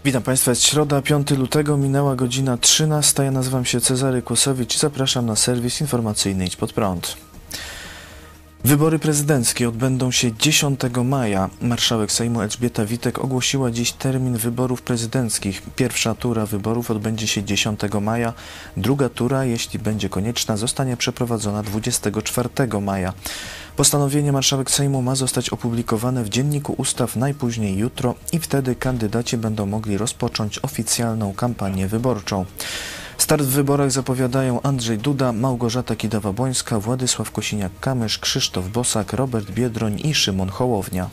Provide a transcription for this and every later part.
Witam Państwa, jest środa, 5 lutego, minęła godzina 13. Ja nazywam się Cezary Kłosowicz i zapraszam na serwis informacyjny Idź Pod Prąd. Wybory prezydenckie odbędą się 10 maja. Marszałek Sejmu Elżbieta Witek ogłosiła dziś termin wyborów prezydenckich. Pierwsza tura wyborów odbędzie się 10 maja. Druga tura, jeśli będzie konieczna, zostanie przeprowadzona 24 maja. Postanowienie marszałek Sejmu ma zostać opublikowane w Dzienniku Ustaw najpóźniej jutro i wtedy kandydaci będą mogli rozpocząć oficjalną kampanię wyborczą. Start w wyborach zapowiadają Andrzej Duda, Małgorzata Kidawa-Błońska, Władysław Kosiniak-Kamysz, Krzysztof Bosak, Robert Biedroń i Szymon Hołownia.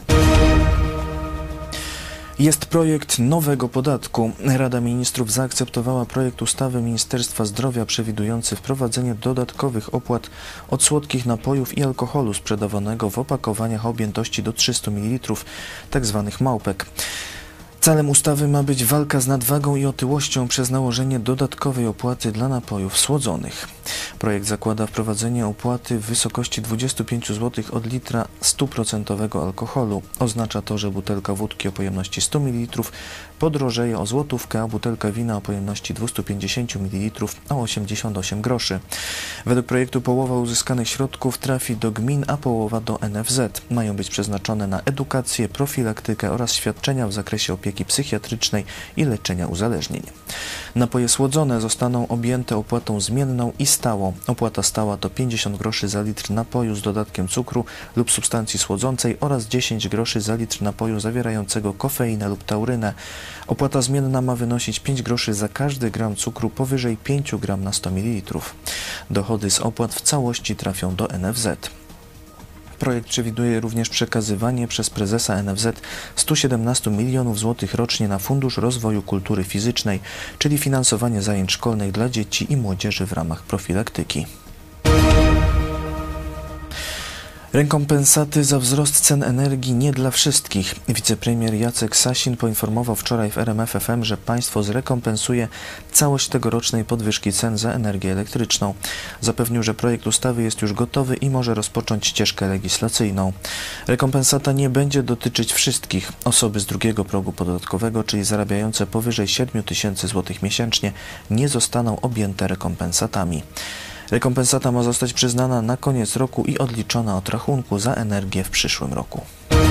Jest projekt nowego podatku. Rada Ministrów zaakceptowała projekt ustawy Ministerstwa Zdrowia przewidujący wprowadzenie dodatkowych opłat od słodkich napojów i alkoholu sprzedawanego w opakowaniach o objętości do 300 ml, tzw. małpek. Celem ustawy ma być walka z nadwagą i otyłością przez nałożenie dodatkowej opłaty dla napojów słodzonych. Projekt zakłada wprowadzenie opłaty w wysokości 25 zł od litra 100% alkoholu. Oznacza to, że butelka wódki o pojemności 100 ml podrożeje o złotówkę, a butelka wina o pojemności 250 ml o 88 groszy. Według projektu połowa uzyskanych środków trafi do gmin, a połowa do NFZ. Mają być przeznaczone na edukację, profilaktykę oraz świadczenia w zakresie opieki psychiatrycznej i leczenia uzależnień. Napoje słodzone zostaną objęte opłatą zmienną i stałą. Opłata stała to 50 groszy za litr napoju z dodatkiem cukru lub substancji słodzącej oraz 10 groszy za litr napoju zawierającego kofeinę lub taurynę. Opłata zmienna ma wynosić 5 groszy za każdy gram cukru powyżej 5 gram na 100 ml. Dochody z opłat w całości trafią do NFZ. Projekt przewiduje również przekazywanie przez prezesa NFZ 117 milionów złotych rocznie na Fundusz Rozwoju Kultury Fizycznej, czyli finansowanie zajęć szkolnych dla dzieci i młodzieży w ramach profilaktyki. Rekompensaty za wzrost cen energii nie dla wszystkich. Wicepremier Jacek Sasin poinformował wczoraj w RMF FM, że państwo zrekompensuje całość tegorocznej podwyżki cen za energię elektryczną. Zapewnił, że projekt ustawy jest już gotowy i może rozpocząć ścieżkę legislacyjną. Rekompensata nie będzie dotyczyć wszystkich. Osoby z drugiego progu podatkowego, czyli zarabiające powyżej 7 tysięcy złotych miesięcznie, nie zostaną objęte rekompensatami. Rekompensata ma zostać przyznana na koniec roku i odliczona od rachunku za energię w przyszłym roku.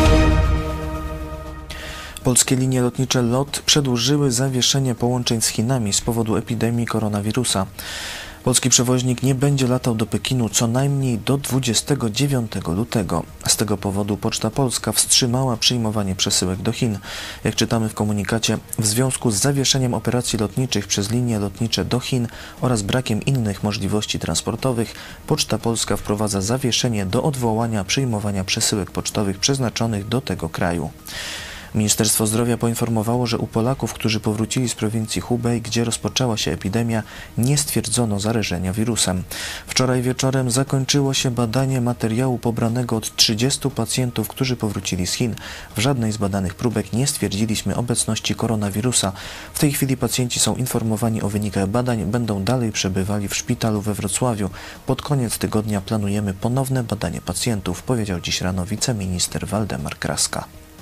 Polskie linie lotnicze LOT przedłużyły zawieszenie połączeń z Chinami z powodu epidemii koronawirusa. Polski przewoźnik nie będzie latał do Pekinu co najmniej do 29 lutego. Z tego powodu Poczta Polska wstrzymała przyjmowanie przesyłek do Chin. Jak czytamy w komunikacie, w związku z zawieszeniem operacji lotniczych przez linie lotnicze do Chin oraz brakiem innych możliwości transportowych, Poczta Polska wprowadza zawieszenie do odwołania przyjmowania przesyłek pocztowych przeznaczonych do tego kraju. Ministerstwo Zdrowia poinformowało, że u Polaków, którzy powrócili z prowincji Hubei, gdzie rozpoczęła się epidemia, nie stwierdzono zarażenia wirusem. Wczoraj wieczorem zakończyło się badanie materiału pobranego od 30 pacjentów, którzy powrócili z Chin. W żadnej z badanych próbek nie stwierdziliśmy obecności koronawirusa. W tej chwili pacjenci są informowani o wynikach badań, będą dalej przebywali w szpitalu we Wrocławiu. Pod koniec tygodnia planujemy ponowne badanie pacjentów, powiedział dziś rano wiceminister Waldemar Kraska.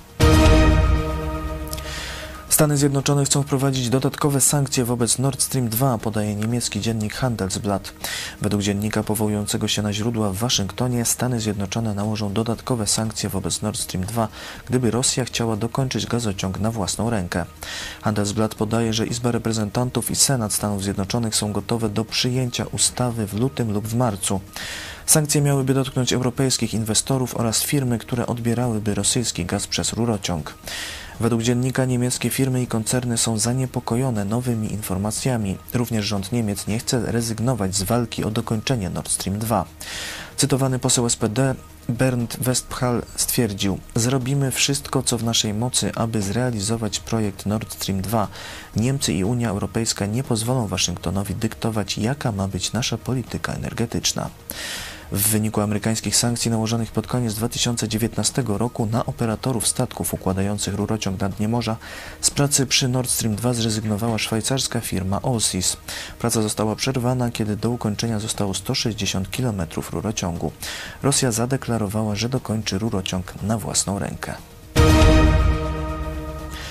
Stany Zjednoczone chcą wprowadzić dodatkowe sankcje wobec Nord Stream 2, podaje niemiecki dziennik Handelsblatt. Według dziennika powołującego się na źródła w Waszyngtonie Stany Zjednoczone nałożą dodatkowe sankcje wobec Nord Stream 2, gdyby Rosja chciała dokończyć gazociąg na własną rękę. Handelsblatt podaje, że Izba Reprezentantów i Senat Stanów Zjednoczonych są gotowe do przyjęcia ustawy w lutym lub w marcu. Sankcje miałyby dotknąć europejskich inwestorów oraz firmy, które odbierałyby rosyjski gaz przez rurociąg. Według dziennika niemieckie firmy i koncerny są zaniepokojone nowymi informacjami. Również rząd Niemiec nie chce rezygnować z walki o dokończenie Nord Stream 2. Cytowany poseł SPD Bernd Westphal stwierdził: zrobimy wszystko, co w naszej mocy, aby zrealizować projekt Nord Stream 2. Niemcy i Unia Europejska nie pozwolą Waszyngtonowi dyktować, jaka ma być nasza polityka energetyczna. W wyniku amerykańskich sankcji nałożonych pod koniec 2019 roku na operatorów statków układających rurociąg na dnie morza z pracy przy Nord Stream 2 zrezygnowała szwajcarska firma Allseas. Praca została przerwana, kiedy do ukończenia zostało 160 km rurociągu. Rosja zadeklarowała, że dokończy rurociąg na własną rękę.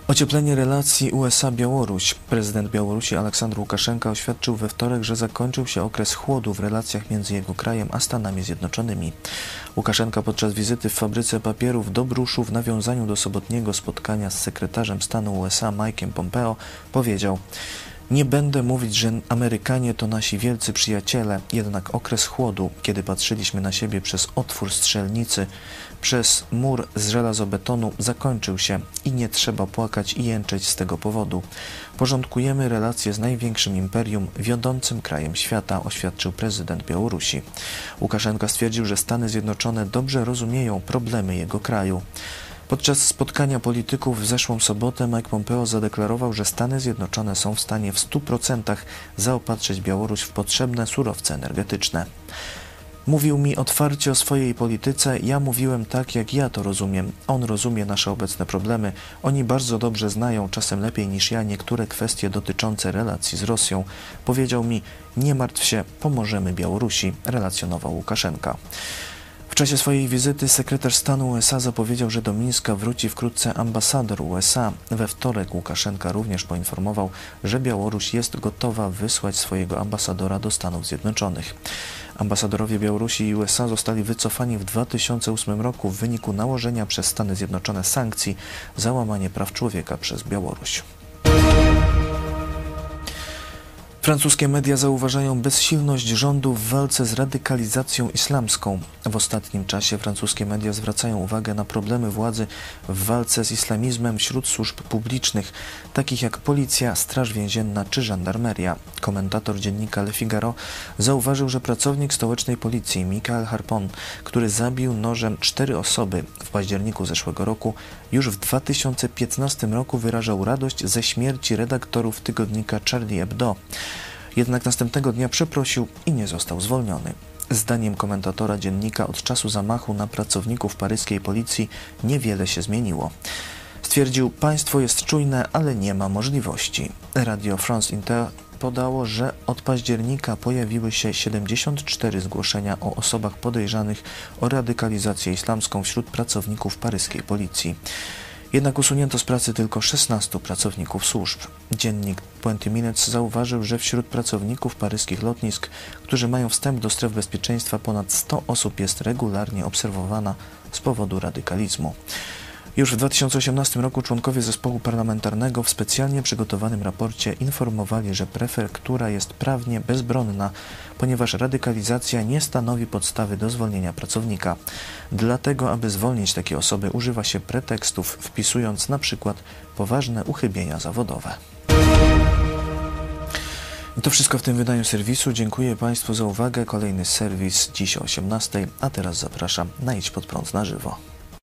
Ocieplenie relacji USA-Białoruś. Prezydent Białorusi Aleksandr Łukaszenka oświadczył we wtorek, że zakończył się okres chłodu w relacjach między jego krajem a Stanami Zjednoczonymi. Łukaszenka podczas wizyty w fabryce papieru w Dobruszu w nawiązaniu do sobotniego spotkania z sekretarzem stanu USA Mike'em Pompeo powiedział: nie będę mówić, że Amerykanie to nasi wielcy przyjaciele, jednak okres chłodu, kiedy patrzyliśmy na siebie przez otwór strzelnicy, przez mur z żelazobetonu, zakończył się i nie trzeba płakać i jęczeć z tego powodu. Porządkujemy relacje z największym imperium, wiodącym krajem świata, oświadczył prezydent Białorusi. Łukaszenka stwierdził, że Stany Zjednoczone dobrze rozumieją problemy jego kraju. Podczas spotkania polityków w zeszłą sobotę Mike Pompeo zadeklarował, że Stany Zjednoczone są w stanie w 100% zaopatrzyć Białoruś w potrzebne surowce energetyczne. Mówił mi otwarcie o swojej polityce, ja mówiłem tak, jak ja to rozumiem. On rozumie nasze obecne problemy. Oni bardzo dobrze znają, czasem lepiej niż ja, niektóre kwestie dotyczące relacji z Rosją. Powiedział mi: nie martw się, pomożemy Białorusi, relacjonował Łukaszenka. W czasie swojej wizyty sekretarz stanu USA zapowiedział, że do Mińska wróci wkrótce ambasador USA. We wtorek Łukaszenka również poinformował, że Białoruś jest gotowa wysłać swojego ambasadora do Stanów Zjednoczonych. Ambasadorowie Białorusi i USA zostali wycofani w 2008 roku w wyniku nałożenia przez Stany Zjednoczone sankcji za łamanie praw człowieka przez Białoruś. Francuskie media zauważają bezsilność rządu w walce z radykalizacją islamską. W ostatnim czasie francuskie media zwracają uwagę na problemy władzy w walce z islamizmem wśród służb publicznych, takich jak policja, straż więzienna czy żandarmeria. Komentator dziennika Le Figaro zauważył, że pracownik stołecznej policji Michael Harpon, który zabił nożem 4 osoby w październiku zeszłego roku, już w 2015 roku wyrażał radość ze śmierci redaktorów tygodnika Charlie Hebdo. Jednak następnego dnia przeprosił i nie został zwolniony. Zdaniem komentatora dziennika od czasu zamachu na pracowników paryskiej policji niewiele się zmieniło. Stwierdził: państwo jest czujne, ale nie ma możliwości. Radio France Inter podało, że od października pojawiły się 74 zgłoszenia o osobach podejrzanych o radykalizację islamską wśród pracowników paryskiej policji. Jednak usunięto z pracy tylko 16 pracowników służb. Dziennik 20 Minutes zauważył, że wśród pracowników paryskich lotnisk, którzy mają wstęp do stref bezpieczeństwa, ponad 100 osób jest regularnie obserwowana z powodu radykalizmu. Już w 2018 roku członkowie zespołu parlamentarnego w specjalnie przygotowanym raporcie informowali, że prefektura jest prawnie bezbronna, ponieważ radykalizacja nie stanowi podstawy do zwolnienia pracownika. Dlatego, aby zwolnić takie osoby, używa się pretekstów, wpisując na przykład poważne uchybienia zawodowe. I to wszystko w tym wydaniu serwisu. Dziękuję Państwu za uwagę. Kolejny serwis dziś o 18:00, a teraz zapraszam na Idź Pod Prąd na żywo.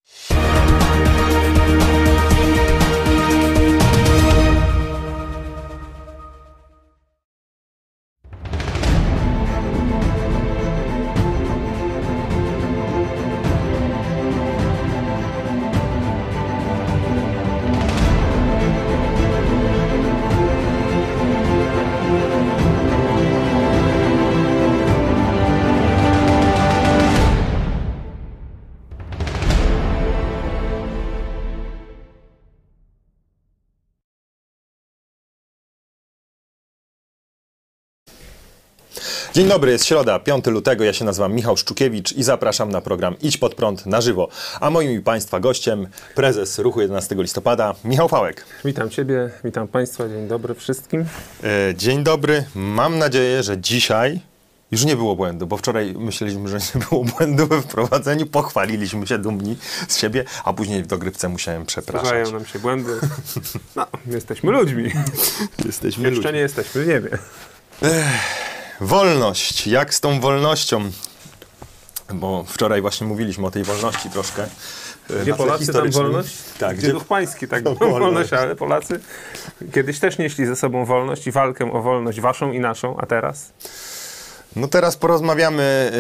Dzień dobry, jest środa, 5 lutego, ja się nazywam Michał Szczukiewicz i zapraszam na program Idź Pod Prąd na żywo. A moim i Państwa gościem prezes Ruchu 11 listopada, Michał Fałek. Witam Ciebie, witam Państwa, dzień dobry wszystkim. Dzień dobry, mam nadzieję, że dzisiaj już nie było błędu, bo wczoraj myśleliśmy, że nie było błędu we wprowadzeniu, pochwaliliśmy się dumni z siebie, a później w dogrywce musiałem przepraszać. Zdarzają nam się błędy, no, jesteśmy ludźmi. Jesteśmy Jeszcze ludźmi. nie jesteśmy, nie wiem. Wolność, jak z tą wolnością? Bo wczoraj właśnie mówiliśmy o tej wolności troszkę. Gdzie Polacy, tam wolność? Tak, gdzie duch pański, tak, wolność, ale Polacy kiedyś też nieśli ze sobą wolność i walkę o wolność waszą i naszą, a teraz? No teraz porozmawiamy,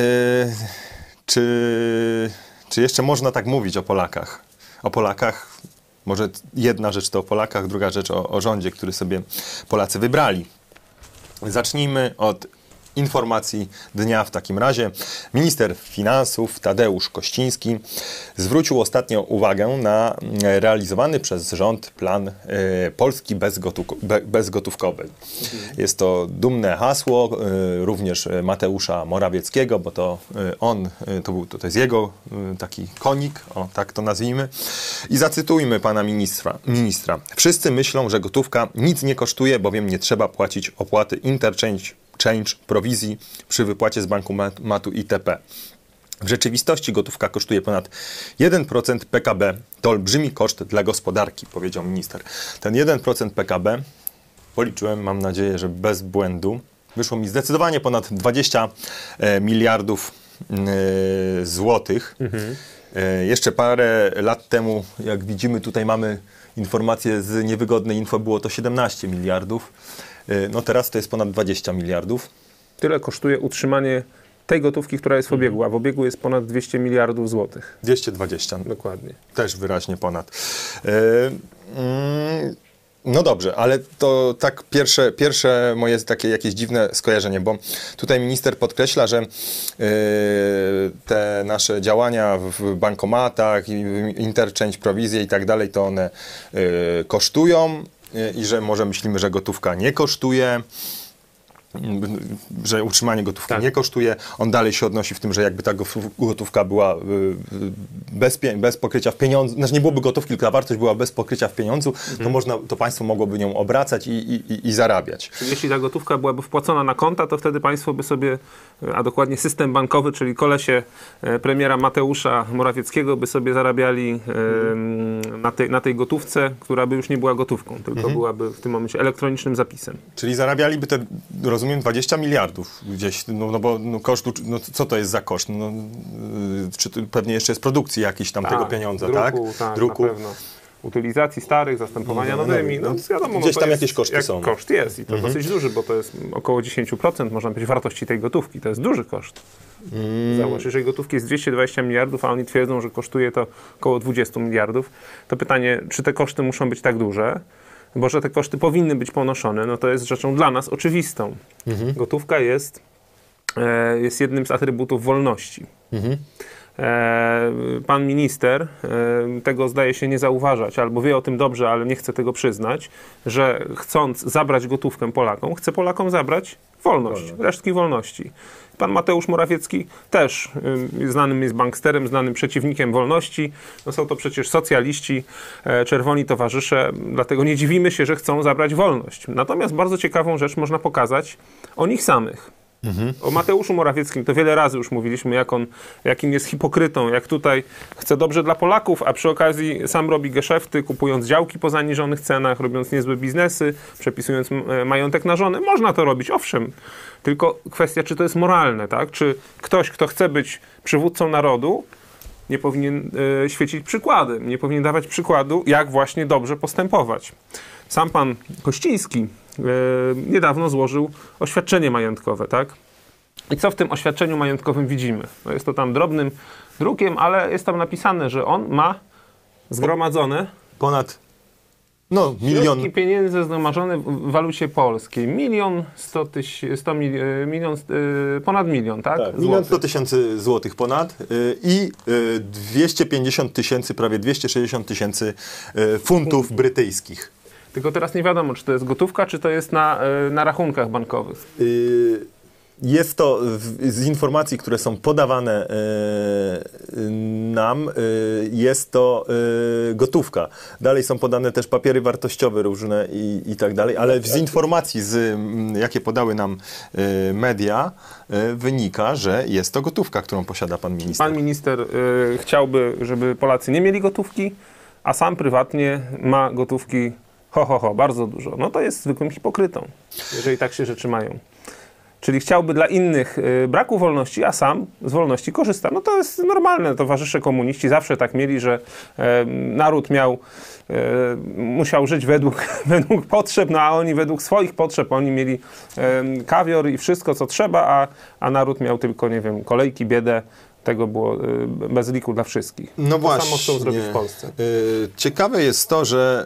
czy jeszcze można tak mówić o Polakach. O Polakach, może jedna rzecz to o Polakach, druga rzecz o rządzie, który sobie Polacy wybrali. Zacznijmy od informacji dnia w takim razie. Minister finansów Tadeusz Kościński zwrócił ostatnio uwagę na realizowany przez rząd plan Polski bezgotówkowej. Jest to dumne hasło również Mateusza Morawieckiego, bo to to jest jego taki konik, o tak to nazwijmy. I zacytujmy pana ministra. Wszyscy myślą, że gotówka nic nie kosztuje, bowiem nie trzeba płacić opłaty interchange, prowizji przy wypłacie z bankomatu itp. W rzeczywistości gotówka kosztuje ponad 1% PKB. To olbrzymi koszt dla gospodarki, powiedział minister. Ten 1% PKB, policzyłem, mam nadzieję, że bez błędu, wyszło mi zdecydowanie ponad 20 miliardów złotych. Jeszcze parę lat temu, jak widzimy, tutaj mamy informacje z niewygodnej info, było to 17 miliardów. No teraz to jest ponad 20 miliardów. Tyle kosztuje utrzymanie tej gotówki, która jest w obiegu, a w obiegu jest ponad 200 miliardów złotych. 220. Dokładnie. Też wyraźnie ponad. No dobrze, ale to tak pierwsze moje takie jakieś dziwne skojarzenie, bo tutaj minister podkreśla, że te nasze działania w bankomatach, interchange, prowizje i tak dalej, to one kosztują i że może myślimy, że gotówka nie kosztuje, że utrzymanie gotówki nie kosztuje. On dalej się odnosi w tym, że jakby ta gotówka była bez pokrycia w pieniądzu, znaczy nie byłoby gotówki, tylko ta wartość była bez pokrycia w pieniądzu, to państwo mogłoby nią obracać i zarabiać. Czyli jeśli ta gotówka byłaby wpłacona na konta, to wtedy państwo by sobie, a dokładnie system bankowy, czyli kolesie premiera Mateusza Morawieckiego by sobie zarabiali na tej gotówce, która by już nie była gotówką, tylko byłaby w tym momencie elektronicznym zapisem. Czyli zarabialiby te, rozumiem, 20 miliardów gdzieś, bo koszt, co to jest za koszt? Czy pewnie jeszcze jest produkcji jakiś tam tego pieniądza, druku, tak? Druku. Na pewno. Utylizacji starych, zastępowania nowymi. Wiadomo, gdzieś tam jakieś koszty są. Koszt jest i to dosyć duży, bo to jest około 10%, można powiedzieć, wartości tej gotówki. To jest duży koszt. Zauważ, jeżeli gotówki jest 220 miliardów, a oni twierdzą, że kosztuje to około 20 miliardów, to pytanie, czy te koszty muszą być tak duże? Bo że te koszty powinny być ponoszone, no to jest rzeczą dla nas oczywistą. Gotówka jest jednym z atrybutów wolności. Pan minister tego zdaje się nie zauważać, albo wie o tym dobrze, ale nie chce tego przyznać, że chcąc zabrać gotówkę Polakom, chce Polakom zabrać wolność, resztki wolności. Pan Mateusz Morawiecki też znanym jest banksterem, znanym przeciwnikiem wolności. No są to przecież socjaliści, czerwoni towarzysze, dlatego nie dziwimy się, że chcą zabrać wolność. Natomiast bardzo ciekawą rzecz można pokazać o nich samych. O Mateuszu Morawieckim to wiele razy już mówiliśmy, jakim jest hipokrytą, jak tutaj chce dobrze dla Polaków, a przy okazji sam robi geszefty, kupując działki po zaniżonych cenach, robiąc niezłe biznesy, przepisując majątek na żonę. Można to robić, owszem, tylko kwestia, czy to jest moralne, tak? Czy ktoś, kto chce być przywódcą narodu, nie powinien świecić przykładem, nie powinien dawać przykładu, jak właśnie dobrze postępować. Sam pan Kościński niedawno złożył oświadczenie majątkowe, tak? I co w tym oświadczeniu majątkowym widzimy? No jest to tam drobnym drukiem, ale jest tam napisane, że on ma zgromadzone ponad milion. Środki pieniędzy zgromadzone w walucie polskiej. Ponad milion, tak? Tak, 1 100 000 złotych ponad i 250 000, prawie 260 000 funtów brytyjskich. Tylko teraz nie wiadomo, czy to jest gotówka, czy to jest na rachunkach bankowych. Jest to z informacji, które są podawane nam, jest to gotówka. Dalej są podane też papiery wartościowe różne i tak dalej, ale z informacji, jakie podały nam media, wynika, że jest to gotówka, którą posiada pan minister. Pan minister chciałby, żeby Polacy nie mieli gotówki, a sam prywatnie ma gotówki bardzo dużo. No to jest zwykłym hipokrytą, jeżeli tak się rzeczy mają. Czyli chciałby dla innych braku wolności, a sam z wolności korzysta. No to jest normalne. Towarzysze komuniści zawsze tak mieli, że naród musiał żyć według potrzeb, no a oni według swoich potrzeb. Oni mieli kawior i wszystko, co trzeba, a naród miał tylko, nie wiem, kolejki, biedę, tego było bez liku dla wszystkich. No to właśnie. samo chcą zrobić w Polsce. Ciekawe jest to, że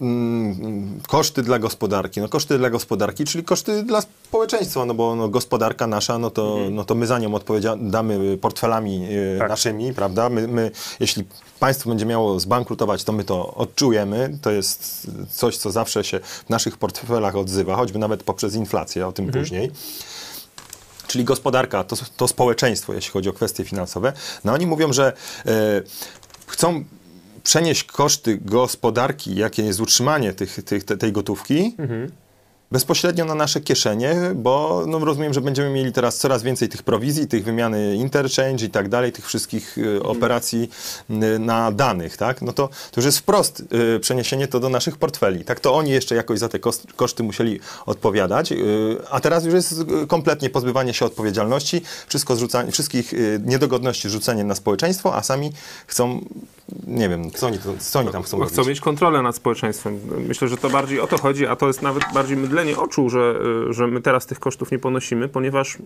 koszty dla gospodarki, czyli koszty dla społeczeństwa, no bo gospodarka nasza, no to my za nią odpowiadamy portfelami naszymi, prawda? My, jeśli państwo będzie miało zbankrutować, to my to odczujemy. To jest coś, co zawsze się w naszych portfelach odzywa, choćby nawet poprzez inflację, o tym później. Czyli gospodarka, to społeczeństwo, jeśli chodzi o kwestie finansowe. No oni mówią, że chcą przenieść koszty gospodarki, jakie jest utrzymanie tej gotówki, bezpośrednio na nasze kieszenie, bo rozumiem, że będziemy mieli teraz coraz więcej tych prowizji, tych wymiany interchange i tak dalej, tych wszystkich operacji na danych, tak? No to już jest wprost przeniesienie to do naszych portfeli. Tak, to oni jeszcze jakoś za te koszty musieli odpowiadać, a teraz już jest kompletnie pozbywanie się odpowiedzialności, wszystkich niedogodności rzucenie na społeczeństwo, a sami chcą, nie wiem, co oni tam chcą robić. Chcą mieć kontrolę nad społeczeństwem. Myślę, że to bardziej o to chodzi, a to jest nawet bardziej mydlenie oczu, że my teraz tych kosztów nie ponosimy, ponieważ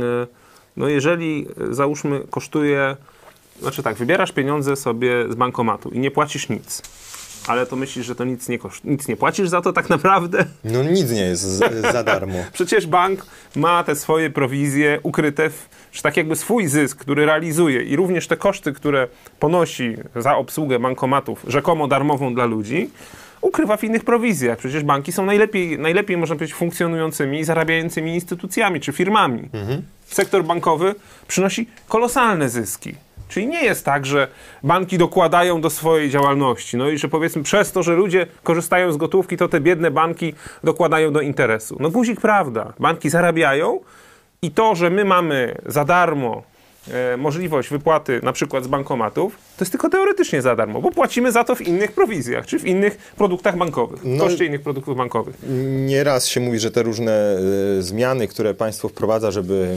jeżeli załóżmy kosztuje, znaczy tak, wybierasz pieniądze sobie z bankomatu i nie płacisz nic, ale to myślisz, że to nic nie płacisz za to tak naprawdę? No nic nie jest za darmo. Przecież bank ma te swoje prowizje ukryte że tak jakby swój zysk, który realizuje i również te koszty, które ponosi za obsługę bankomatów rzekomo darmową dla ludzi, ukrywa w innych prowizjach. Przecież banki są najlepiej można powiedzieć, funkcjonującymi i zarabiającymi instytucjami czy firmami. Sektor bankowy przynosi kolosalne zyski. Czyli nie jest tak, że banki dokładają do swojej działalności. No i że powiedzmy przez to, że ludzie korzystają z gotówki, to te biedne banki dokładają do interesu. No guzik prawda. Banki zarabiają i to, że my mamy za darmo możliwość wypłaty na przykład z bankomatów, to jest tylko teoretycznie za darmo, bo płacimy za to w innych prowizjach, czy w innych produktach bankowych, w koszcie innych produktów bankowych. Nieraz się mówi, że te różne zmiany, które państwo wprowadza, żeby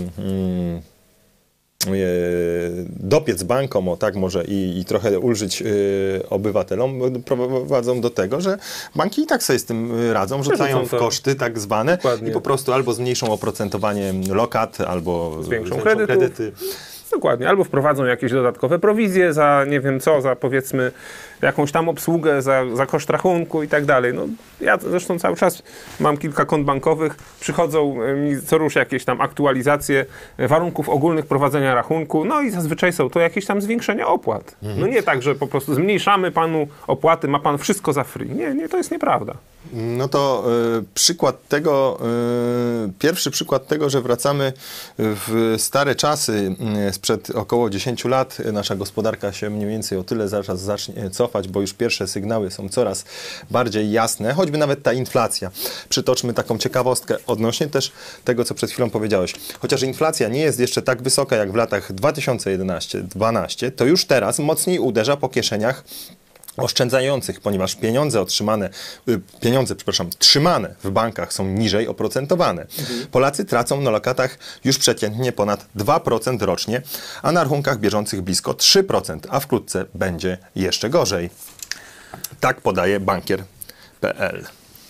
dopiec bankom, tak może i trochę ulżyć obywatelom, prowadzą do tego, że banki i tak sobie z tym radzą, rzucają w koszty tak zwane. Dokładnie. I po prostu albo zmniejszą oprocentowanie lokat, albo zwiększą kredyty. Dokładnie, albo wprowadzą jakieś dodatkowe prowizje za nie wiem co, za powiedzmy jakąś tam obsługę, za koszt rachunku i tak dalej. No, ja zresztą cały czas mam kilka kont bankowych, przychodzą mi co rusz jakieś tam aktualizacje warunków ogólnych prowadzenia rachunku, no i zazwyczaj są to jakieś tam zwiększenia opłat. No nie tak, że po prostu zmniejszamy panu opłaty, ma pan wszystko za free. Nie, to jest nieprawda. No to pierwszy przykład tego, że wracamy w stare czasy, sprzed około 10 lat nasza gospodarka się mniej więcej o tyle zaraz zacznie cofać, bo już pierwsze sygnały są coraz bardziej jasne, choćby nawet ta inflacja. Przytoczmy taką ciekawostkę odnośnie też tego, co przed chwilą powiedziałeś. Chociaż inflacja nie jest jeszcze tak wysoka jak w latach 2011-2012, to już teraz mocniej uderza po kieszeniach oszczędzających, ponieważ pieniądze trzymane w bankach są niżej oprocentowane. Polacy tracą na lokatach już przeciętnie ponad 2% rocznie, a na rachunkach bieżących blisko 3%, a wkrótce będzie jeszcze gorzej. Tak podaje bankier.pl.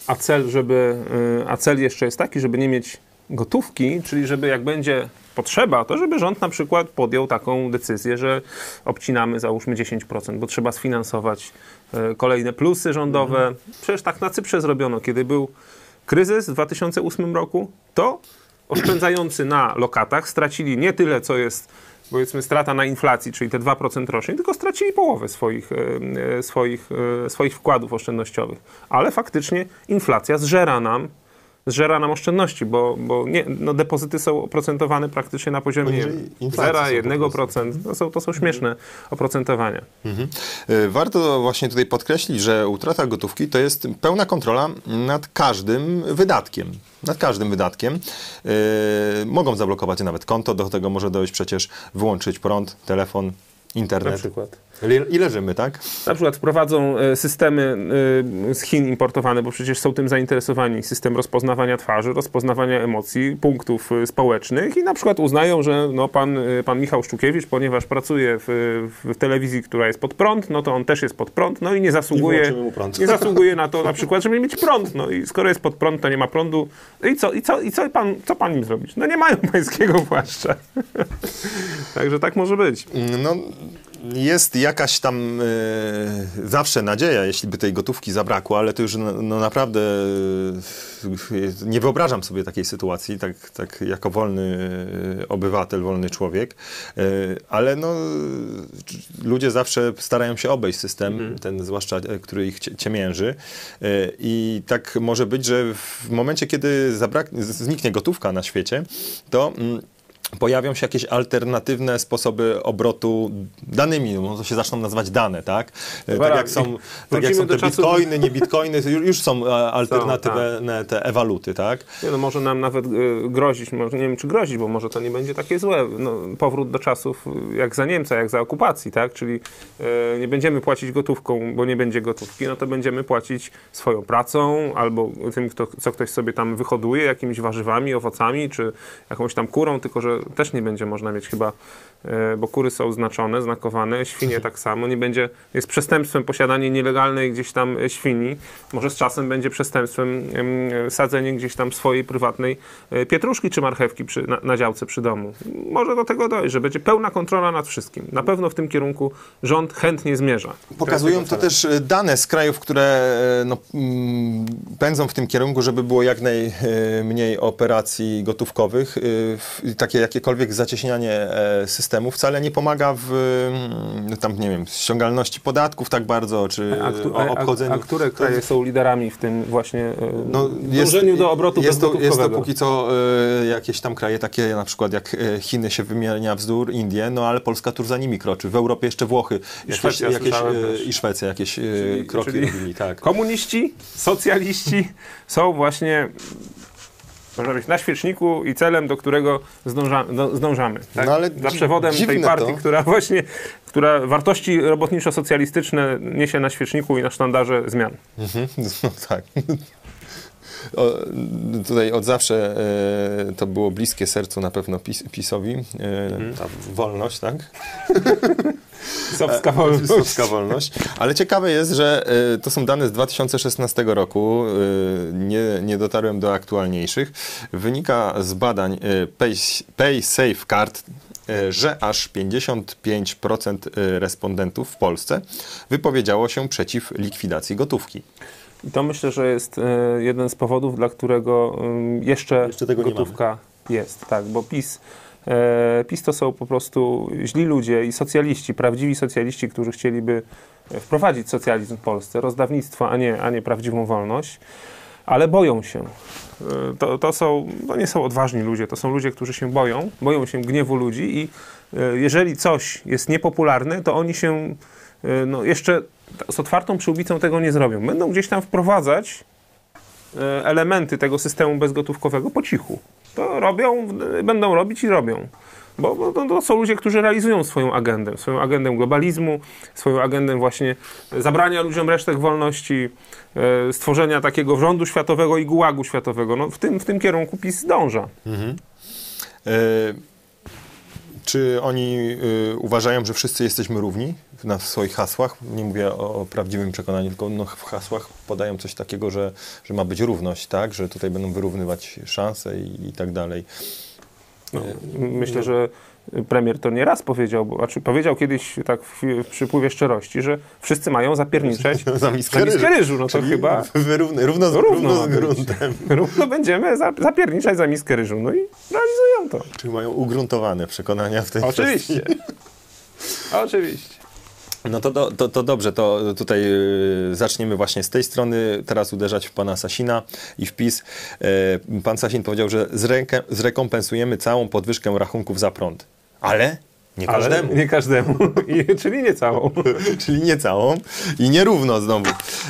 A cel jeszcze jest taki, żeby nie mieć gotówki, czyli żeby jak będzie potrzeba, to żeby rząd na przykład podjął taką decyzję, że obcinamy załóżmy 10%, bo trzeba sfinansować kolejne plusy rządowe. Przecież tak na Cyprze zrobiono, kiedy był kryzys w 2008 roku, to oszczędzający na lokatach stracili nie tyle, co jest powiedzmy strata na inflacji, czyli te 2% rocznie, tylko stracili połowę swoich wkładów oszczędnościowych. Ale faktycznie inflacja zżera nam oszczędności, bo depozyty są oprocentowane praktycznie na poziomie 0,1%. To są śmieszne oprocentowania. Warto właśnie tutaj podkreślić, że utrata gotówki to jest pełna kontrola nad każdym wydatkiem. Mogą zablokować nawet konto, do tego może dojść przecież wyłączyć prąd, telefon, internet. Na przykład. I leżymy, tak? Na przykład wprowadzą systemy z Chin importowane, bo przecież są tym zainteresowani, system rozpoznawania twarzy, rozpoznawania emocji, punktów społecznych i na przykład uznają, że no, pan Michał Szczukiewicz, ponieważ pracuje w telewizji, która jest pod prąd, no to on też jest pod prąd, no i nie zasługuje na to na przykład, żeby mieć prąd. No i skoro jest pod prąd, to nie ma prądu. I co pan im zrobić? No nie mają pańskiego płaszcza. Także tak może być. No, jest jakaś tam zawsze nadzieja, jeśli by tej gotówki zabrakło, ale to już no, naprawdę nie wyobrażam sobie takiej sytuacji, tak jako wolny obywatel, wolny człowiek, ale no, ludzie zawsze starają się obejść system, ten zwłaszcza, który ich ciemięży i tak może być, że w momencie, kiedy zniknie gotówka na świecie, to pojawią się jakieś alternatywne sposoby obrotu danymi, no to się zaczną nazywać dane, tak? Tak jak są te bitcoiny, nie bitcoiny, już są alternatywne te e-waluty, tak? Nie, no może nam nawet grozić, może nie wiem czy grozić, bo może to nie będzie takie złe. No, powrót do czasów jak za Niemca, jak za okupacji, tak? Czyli nie będziemy płacić gotówką, bo nie będzie gotówki, no to będziemy płacić swoją pracą albo tym, co ktoś sobie tam wyhoduje, jakimiś warzywami, owocami, czy jakąś tam kurą, tylko że też nie będzie można mieć chyba, bo kury są znaczone, znakowane, świnie tak samo, nie będzie, jest przestępstwem posiadanie nielegalnej gdzieś tam świni, może z czasem będzie przestępstwem sadzenie gdzieś tam swojej prywatnej pietruszki czy marchewki na działce przy domu. Może do tego dojść, że będzie pełna kontrola nad wszystkim. Na pewno w tym kierunku rząd chętnie zmierza. Pokazują to też dane z krajów, które no, pędzą w tym kierunku, żeby było jak najmniej operacji gotówkowych, takie jakiekolwiek zacieśnianie systemu wcale nie pomaga w tam, nie wiem, ściągalności podatków tak bardzo, czy obchodzeniu. A które kraje są liderami w tym właśnie dążeniu do obrotu bezgotówkowego? Jest to póki co jakieś tam kraje takie na przykład jak Chiny się wymienia wzór, Indie, no ale Polska tuż za nimi kroczy. W Europie jeszcze Włochy i Szwecja jakieś kroki robili. Tak. Komuniści, socjaliści są właśnie można być na świeczniku i celem, do którego zdążamy. Tak? No, ale za przewodem tej partii, która wartości robotniczo-socjalistyczne niesie na świeczniku i na sztandarze zmian. No tak. Tutaj od zawsze to było bliskie sercu na pewno PiS-owi. Ta wolność, tak? Pisowska wolność. Ale ciekawe jest, że to są dane z 2016 roku. Nie dotarłem do aktualniejszych. Wynika z badań PaySafeCard, że aż 55% respondentów w Polsce wypowiedziało się przeciw likwidacji gotówki. I to myślę, że jest jeden z powodów, dla którego jeszcze gotówka jest. Tak, bo PiS to są po prostu źli ludzie i socjaliści, prawdziwi socjaliści, którzy chcieliby wprowadzić socjalizm w Polsce, rozdawnictwo, a nie prawdziwą wolność, ale boją się. To nie są odważni ludzie, to są ludzie, którzy się boją się gniewu ludzi i jeżeli coś jest niepopularne, to oni się jeszcze z otwartą przyłbicą tego nie zrobią. Będą gdzieś tam wprowadzać elementy tego systemu bezgotówkowego po cichu. To będą robić i robią. Bo to są ludzie, którzy realizują swoją agendę globalizmu, swoją agendę właśnie zabrania ludziom resztek wolności, stworzenia takiego rządu światowego i gułagu światowego. No, w tym kierunku PiS dąża. Czy oni uważają, że wszyscy jesteśmy równi w swoich hasłach? Nie mówię o prawdziwym przekonaniu, tylko w hasłach podają coś takiego, że ma być równość, tak? Że tutaj będą wyrównywać szanse i tak dalej. Myślę, że premier to nie raz powiedział, powiedział kiedyś tak w przypływie szczerości, że wszyscy mają zapierniczać za miskę ryżu. No to chyba równo z gruntem. Równo będziemy zapierniczać za miskę ryżu. No i realizują to. Czyli mają ugruntowane przekonania w tej kwestii. Oczywiście. No to dobrze, to tutaj zaczniemy właśnie z tej strony, teraz uderzać w pana Sasina i w PiS. Pan Sasin powiedział, że zrekompensujemy całą podwyżkę rachunków za prąd. Ale Nie każdemu. Nie każdemu, czyli nie całą. Czyli nie całą i nierówno znowu.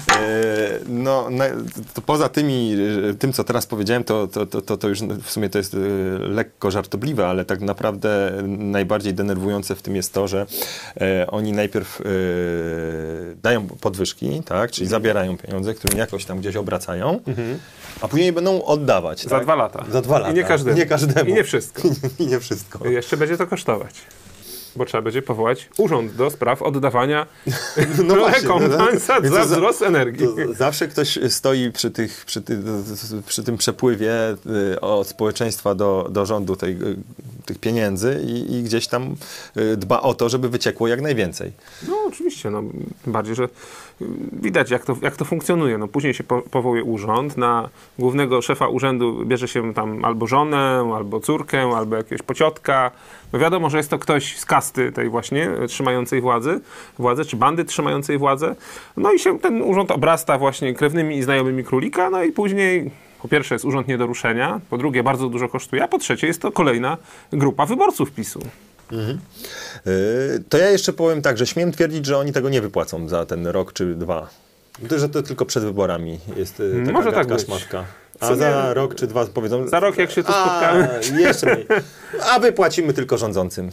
To poza tym, co teraz powiedziałem, to już w sumie to jest lekko żartobliwe, ale tak naprawdę najbardziej denerwujące w tym jest to, że oni najpierw dają podwyżki, tak, czyli zabierają pieniądze, które jakoś tam gdzieś obracają, a później będą oddawać. Za tak? 2 lata. Za 2 lata. I nie każdemu. Nie każdemu. I nie wszystko. I nie wszystko. I jeszcze będzie to kosztować. Bo trzeba będzie powołać urząd do spraw oddawania rekompensat za wzrost energii. Zawsze ktoś stoi przy tym przepływie od społeczeństwa do rządu tych pieniędzy i gdzieś tam dba o to, żeby wyciekło jak najwięcej. No oczywiście, no, tym bardziej, że widać jak to funkcjonuje. No, później się powołuje urząd, na głównego szefa urzędu bierze się tam albo żonę, albo córkę, albo jakiegoś pociotka. No wiadomo, że jest to ktoś z kasty tej właśnie trzymającej władzę, czy bandy trzymającej władzę. No i się ten urząd obrasta właśnie krewnymi i znajomymi królika, no i później po pierwsze jest urząd nie do ruszenia, po drugie bardzo dużo kosztuje, a po trzecie jest to kolejna grupa wyborców PiS-u. To ja jeszcze powiem tak, że śmiem twierdzić, że oni tego nie wypłacą za ten rok czy 2. Że to tylko przed wyborami jest taka może tak gadka, być. szmatka. A za rok czy 2 powiedzą... Za rok jak się tu spotkamy. Jeszcze mniej. A wypłacimy tylko rządzącym.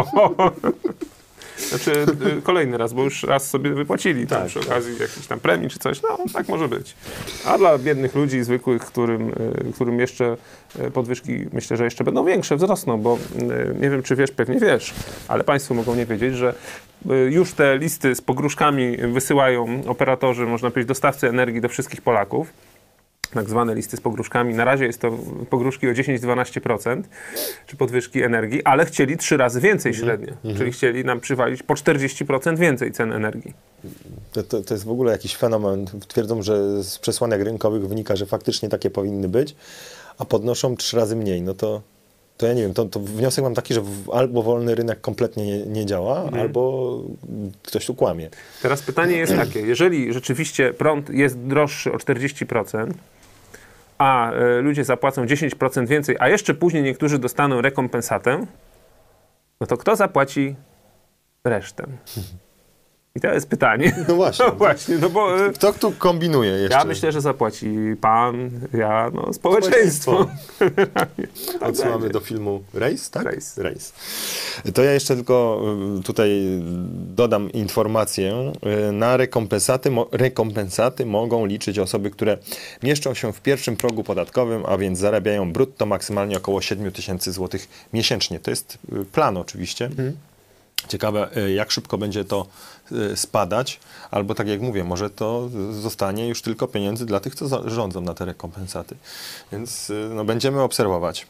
Znaczy kolejny raz, bo już raz sobie wypłacili tam przy okazji jakiejś tam premii czy coś. No, tak może być. A dla biednych ludzi zwykłych, którym jeszcze podwyżki, myślę, że jeszcze będą większe, wzrosną, bo nie wiem, czy wiesz, pewnie wiesz, ale państwo mogą nie wiedzieć, że już te listy z pogróżkami wysyłają operatorzy, można powiedzieć, dostawcy energii do wszystkich Polaków. Tak zwane listy z pogróżkami. Na razie jest to pogróżki o 10-12%, czy podwyżki energii, ale chcieli 3 razy więcej średnio. Czyli chcieli nam przywalić po 40% więcej cen energii. To jest w ogóle jakiś fenomen. Twierdzą, że z przesłanek rynkowych wynika, że faktycznie takie powinny być, a podnoszą 3 razy mniej. No to ja nie wiem, to wniosek mam taki, że albo wolny rynek kompletnie nie działa, albo ktoś tu kłamie. Teraz pytanie jest takie, jeżeli rzeczywiście prąd jest droższy o 40%, a ludzie zapłacą 10% więcej, a jeszcze później niektórzy dostaną rekompensatę, no to kto zapłaci resztę? I to jest pytanie. No właśnie. No właśnie, no bo... Kto tu kombinuje jeszcze? Ja myślę, że zapłaci pan, społeczeństwo. Odsyłamy do filmu Rejs, tak? Rejs. To ja jeszcze tylko tutaj dodam informację. Na rekompensaty mogą liczyć osoby, które mieszczą się w pierwszym progu podatkowym, a więc zarabiają brutto maksymalnie około 7 000 złotych miesięcznie. To jest plan oczywiście. Ciekawe, jak szybko będzie to spadać, albo tak jak mówię, może to zostanie już tylko pieniędzy dla tych, co rządzą na te rekompensaty. Więc będziemy obserwować.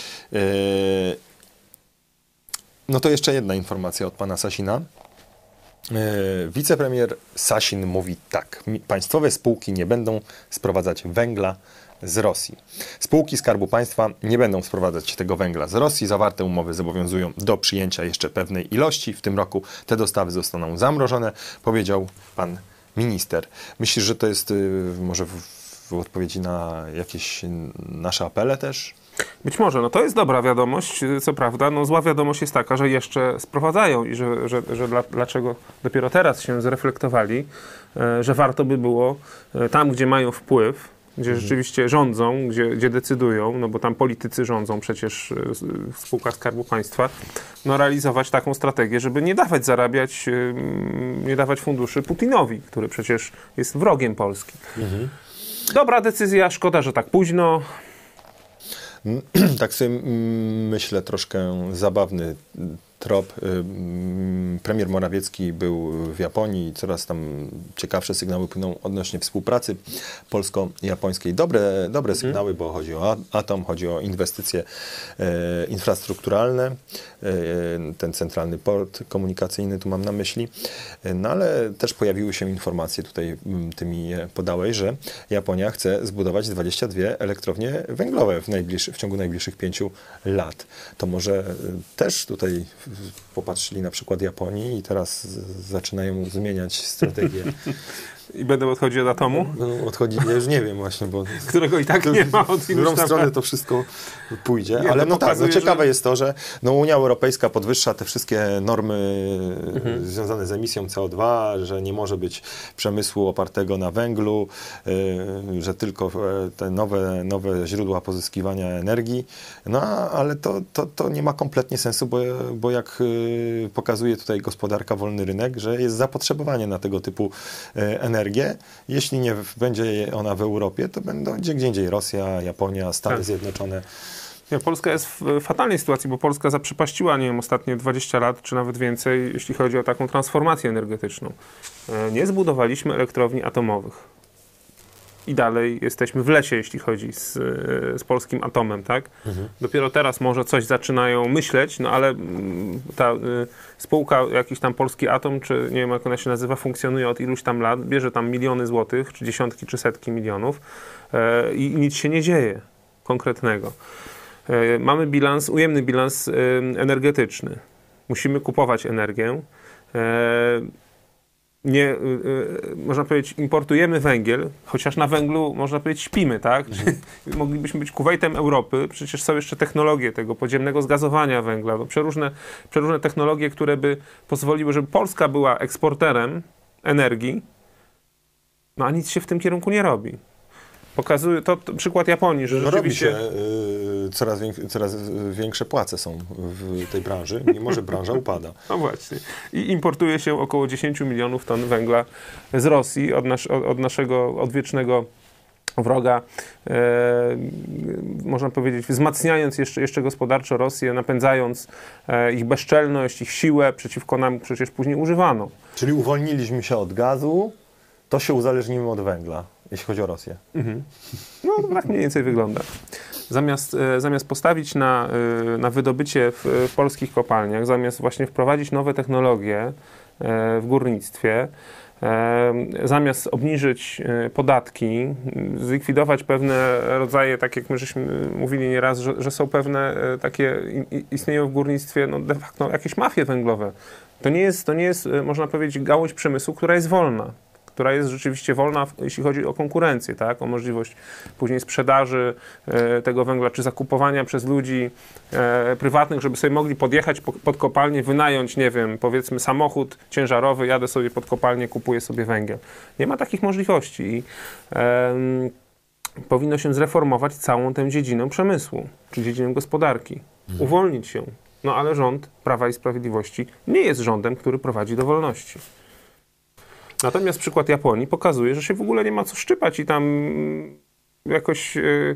No to jeszcze jedna informacja od pana Sasina. Wicepremier Sasin mówi tak. Państwowe spółki nie będą sprowadzać węgla z Rosji. Spółki Skarbu Państwa nie będą sprowadzać tego węgla z Rosji. Zawarte umowy zobowiązują do przyjęcia jeszcze pewnej ilości. W tym roku te dostawy zostaną zamrożone, powiedział pan minister. Myślisz, że to jest może w odpowiedzi na jakieś nasze apele też? Być może, no to jest dobra wiadomość, co prawda, no zła wiadomość jest taka, że jeszcze sprowadzają i że dlaczego dopiero teraz się zreflektowali, że warto by było tam, gdzie mają wpływ, gdzie rzeczywiście rządzą, gdzie decydują, no bo tam politycy rządzą przecież w spółkach Skarbu Państwa, no realizować taką strategię, żeby nie dawać funduszy Putinowi, który przecież jest wrogiem Polski. Dobra decyzja, szkoda, że tak późno. Tak sobie myślę, troszkę zabawny trop. Premier Morawiecki był w Japonii i coraz tam ciekawsze sygnały płyną odnośnie współpracy polsko-japońskiej. Dobre sygnały, bo chodzi o atom, chodzi o inwestycje infrastrukturalne, ten centralny port komunikacyjny tu mam na myśli. No ale też pojawiły się informacje, tutaj ty mi je podałeś, że Japonia chce zbudować 22 elektrownie węglowe w ciągu najbliższych 5 lat. To może też tutaj popatrzyli na przykład Japonii i teraz zaczynają zmieniać strategię. I będę odchodził od atomu? Odchodzi, ja już nie wiem właśnie, bo... Którego i tak nie ma. W którą stronę to wszystko pójdzie. Nie, ale to pokazuje, ciekawe jest to, że Unia Europejska podwyższa te wszystkie normy związane z emisją CO2, że nie może być przemysłu opartego na węglu, że tylko te nowe źródła pozyskiwania energii. No, ale to nie ma kompletnie sensu, bo jak pokazuje tutaj gospodarka, wolny rynek, że jest zapotrzebowanie na tego typu energię. Jeśli nie będzie ona w Europie, to będą gdzie indziej Rosja, Japonia, Stany Zjednoczone. Nie, Polska jest w fatalnej sytuacji, bo Polska zaprzepaściła, nie wiem, ostatnie 20 lat, czy nawet więcej, jeśli chodzi o taką transformację energetyczną. Nie zbudowaliśmy elektrowni atomowych. I dalej jesteśmy w lesie, jeśli chodzi z polskim atomem, tak? Dopiero teraz może coś zaczynają myśleć, no ale ta spółka, jakiś tam Polski Atom, czy nie wiem jak ona się nazywa, funkcjonuje od iluś tam lat, bierze tam miliony złotych, czy dziesiątki, czy setki milionów i nic się nie dzieje konkretnego. Mamy ujemny bilans energetyczny. Musimy kupować energię. Można powiedzieć, importujemy węgiel, chociaż na węglu, można powiedzieć, śpimy, tak? Moglibyśmy być Kuwejtem Europy, przecież są jeszcze technologie tego podziemnego zgazowania węgla, no, przeróżne technologie, które by pozwoliły, żeby Polska była eksporterem energii, no a nic się w tym kierunku nie robi. Pokazuje to przykład Japonii, że rzeczywiście... Robi się, coraz większe płace są w tej branży, mimo że branża upada. No właśnie. I importuje się około 10 milionów ton węgla z Rosji od naszego odwiecznego wroga, można powiedzieć, wzmacniając jeszcze gospodarczo Rosję, napędzając ich bezczelność, ich siłę, przeciwko nam przecież później używano. Czyli uwolniliśmy się od gazu, to się uzależnimy od węgla, jeśli chodzi o Rosję. No, tak mniej więcej wygląda. Zamiast postawić na wydobycie w polskich kopalniach, zamiast właśnie wprowadzić nowe technologie w górnictwie, zamiast obniżyć podatki, zlikwidować pewne rodzaje, tak jak my żeśmy mówili nieraz, że są pewne takie, istnieją w górnictwie no de facto jakieś mafie węglowe. To nie jest, można powiedzieć, gałąź przemysłu, która jest wolna. Która jest rzeczywiście wolna, jeśli chodzi o konkurencję, tak? O możliwość później sprzedaży tego węgla, czy zakupowania przez ludzi prywatnych, żeby sobie mogli podjechać pod kopalnię, wynająć, nie wiem, powiedzmy samochód ciężarowy, jadę sobie pod kopalnię, kupuję sobie węgiel. Nie ma takich możliwości i powinno się zreformować całą tę dziedzinę przemysłu, czy dziedzinę gospodarki. Uwolnić się. No ale rząd Prawa i Sprawiedliwości nie jest rządem, który prowadzi do wolności. Natomiast przykład Japonii pokazuje, że się w ogóle nie ma co szczypać i tam jakoś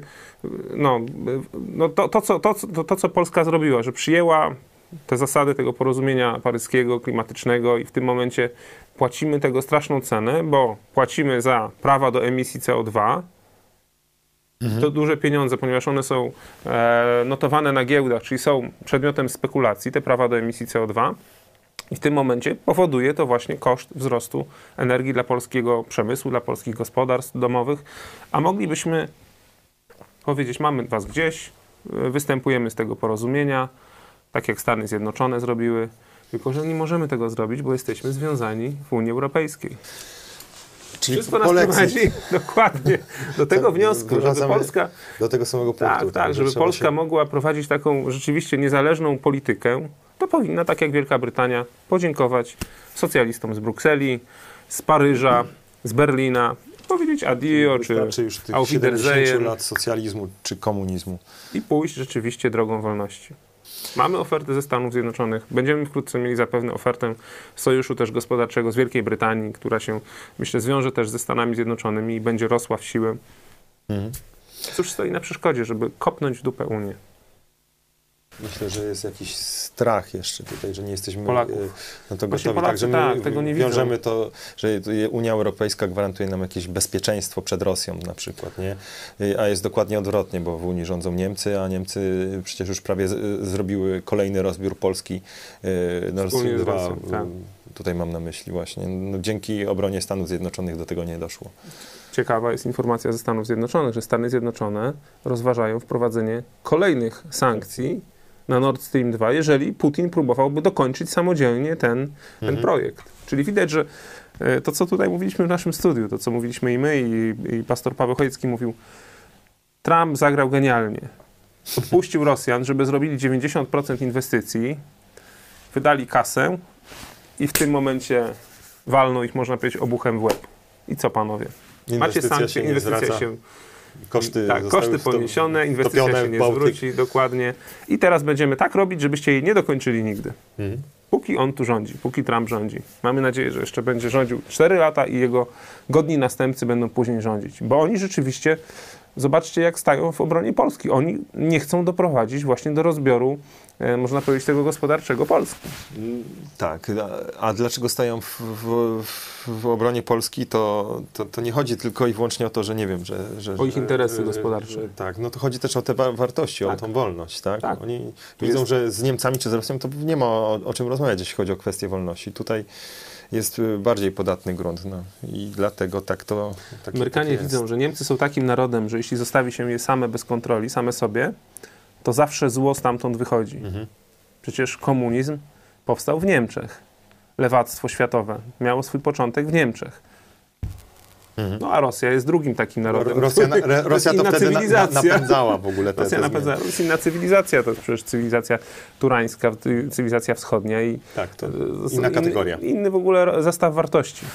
to, co Polska zrobiła, że przyjęła te zasady tego porozumienia paryskiego, klimatycznego i w tym momencie płacimy tego straszną cenę, bo płacimy za prawa do emisji CO2, to duże pieniądze, ponieważ one są notowane na giełdach, czyli są przedmiotem spekulacji, te prawa do emisji CO2. I w tym momencie powoduje to właśnie koszt wzrostu energii dla polskiego przemysłu, dla polskich gospodarstw domowych, a moglibyśmy powiedzieć, mamy was gdzieś, występujemy z tego porozumienia, tak jak Stany Zjednoczone zrobiły, tylko że nie możemy tego zrobić, bo jesteśmy związani w Unii Europejskiej. Czyli wszystko nas prowadzi dokładnie do tego wniosku, żeby Polska... Do tego samego punktu. Tak, żeby Polska mogła prowadzić taką rzeczywiście niezależną politykę, to powinna, tak jak Wielka Brytania, podziękować socjalistom z Brukseli, z Paryża, z Berlina, powiedzieć adio, czy już tych auf 70 Wiedersehen lat socjalizmu czy komunizmu. I pójść rzeczywiście drogą wolności. Mamy ofertę ze Stanów Zjednoczonych. Będziemy wkrótce mieli zapewne ofertę sojuszu też gospodarczego z Wielkiej Brytanii, która się, myślę, zwiąże też ze Stanami Zjednoczonymi i będzie rosła w siłę. Cóż stoi na przeszkodzie, żeby kopnąć w dupę Unię? Myślę, że jest jakiś strach jeszcze tutaj, że nie jesteśmy na to gotowi. Polacy, tak, że my tego nie wiążemy to, że Unia Europejska gwarantuje nam jakieś bezpieczeństwo przed Rosją na przykład, nie? A jest dokładnie odwrotnie, bo w Unii rządzą Niemcy, a Niemcy przecież już prawie zrobiły kolejny rozbiór Polski Nord Stream 2. Tak. Tutaj mam na myśli właśnie. No, dzięki obronie Stanów Zjednoczonych do tego nie doszło. Ciekawa jest informacja ze Stanów Zjednoczonych, że Stany Zjednoczone rozważają wprowadzenie kolejnych sankcji na Nord Stream 2, jeżeli Putin próbowałby dokończyć samodzielnie ten projekt. Czyli widać, że to, co tutaj mówiliśmy w naszym studiu, to, co mówiliśmy i my, i pastor Paweł Chojecki mówił, Trump zagrał genialnie. Odpuścił Rosjan, żeby zrobili 90% inwestycji, wydali kasę i w tym momencie walnął ich, można powiedzieć, obuchem w łeb. I co, panowie? Macie sankcje, inwestycja się... Koszty poniesione, inwestycja się nie zwróci, dokładnie. I teraz będziemy tak robić, żebyście jej nie dokończyli nigdy. Póki on tu rządzi, póki Trump rządzi. Mamy nadzieję, że jeszcze będzie rządził 4 lata i jego godni następcy będą później rządzić. Bo oni rzeczywiście, zobaczcie, jak stają w obronie Polski. Oni nie chcą doprowadzić właśnie do rozbioru, można powiedzieć, tego gospodarczego Polski. Tak, a dlaczego stają w obronie Polski, to nie chodzi tylko i wyłącznie o to, że nie wiem, że o ich interesy gospodarcze. Tak, no to chodzi też o te wartości, o tą wolność, tak? Tak. Oni widzą, że z Niemcami czy z Rosją to nie ma o czym rozmawiać, jeśli chodzi o kwestię wolności. Tutaj jest bardziej podatny grunt, no i dlatego tak to... Amerykanie widzą, że Niemcy są takim narodem, że jeśli zostawi się je same bez kontroli, same sobie, to zawsze zło stamtąd wychodzi. Przecież komunizm powstał w Niemczech. Lewactwo światowe miało swój początek w Niemczech. No a Rosja jest drugim takim narodem. Rosja to wtedy napędzała w ogóle te napędzała. To jest inna cywilizacja, to jest przecież cywilizacja turańska, cywilizacja wschodnia i tak, to inna kategoria. Inny w ogóle zestaw wartości.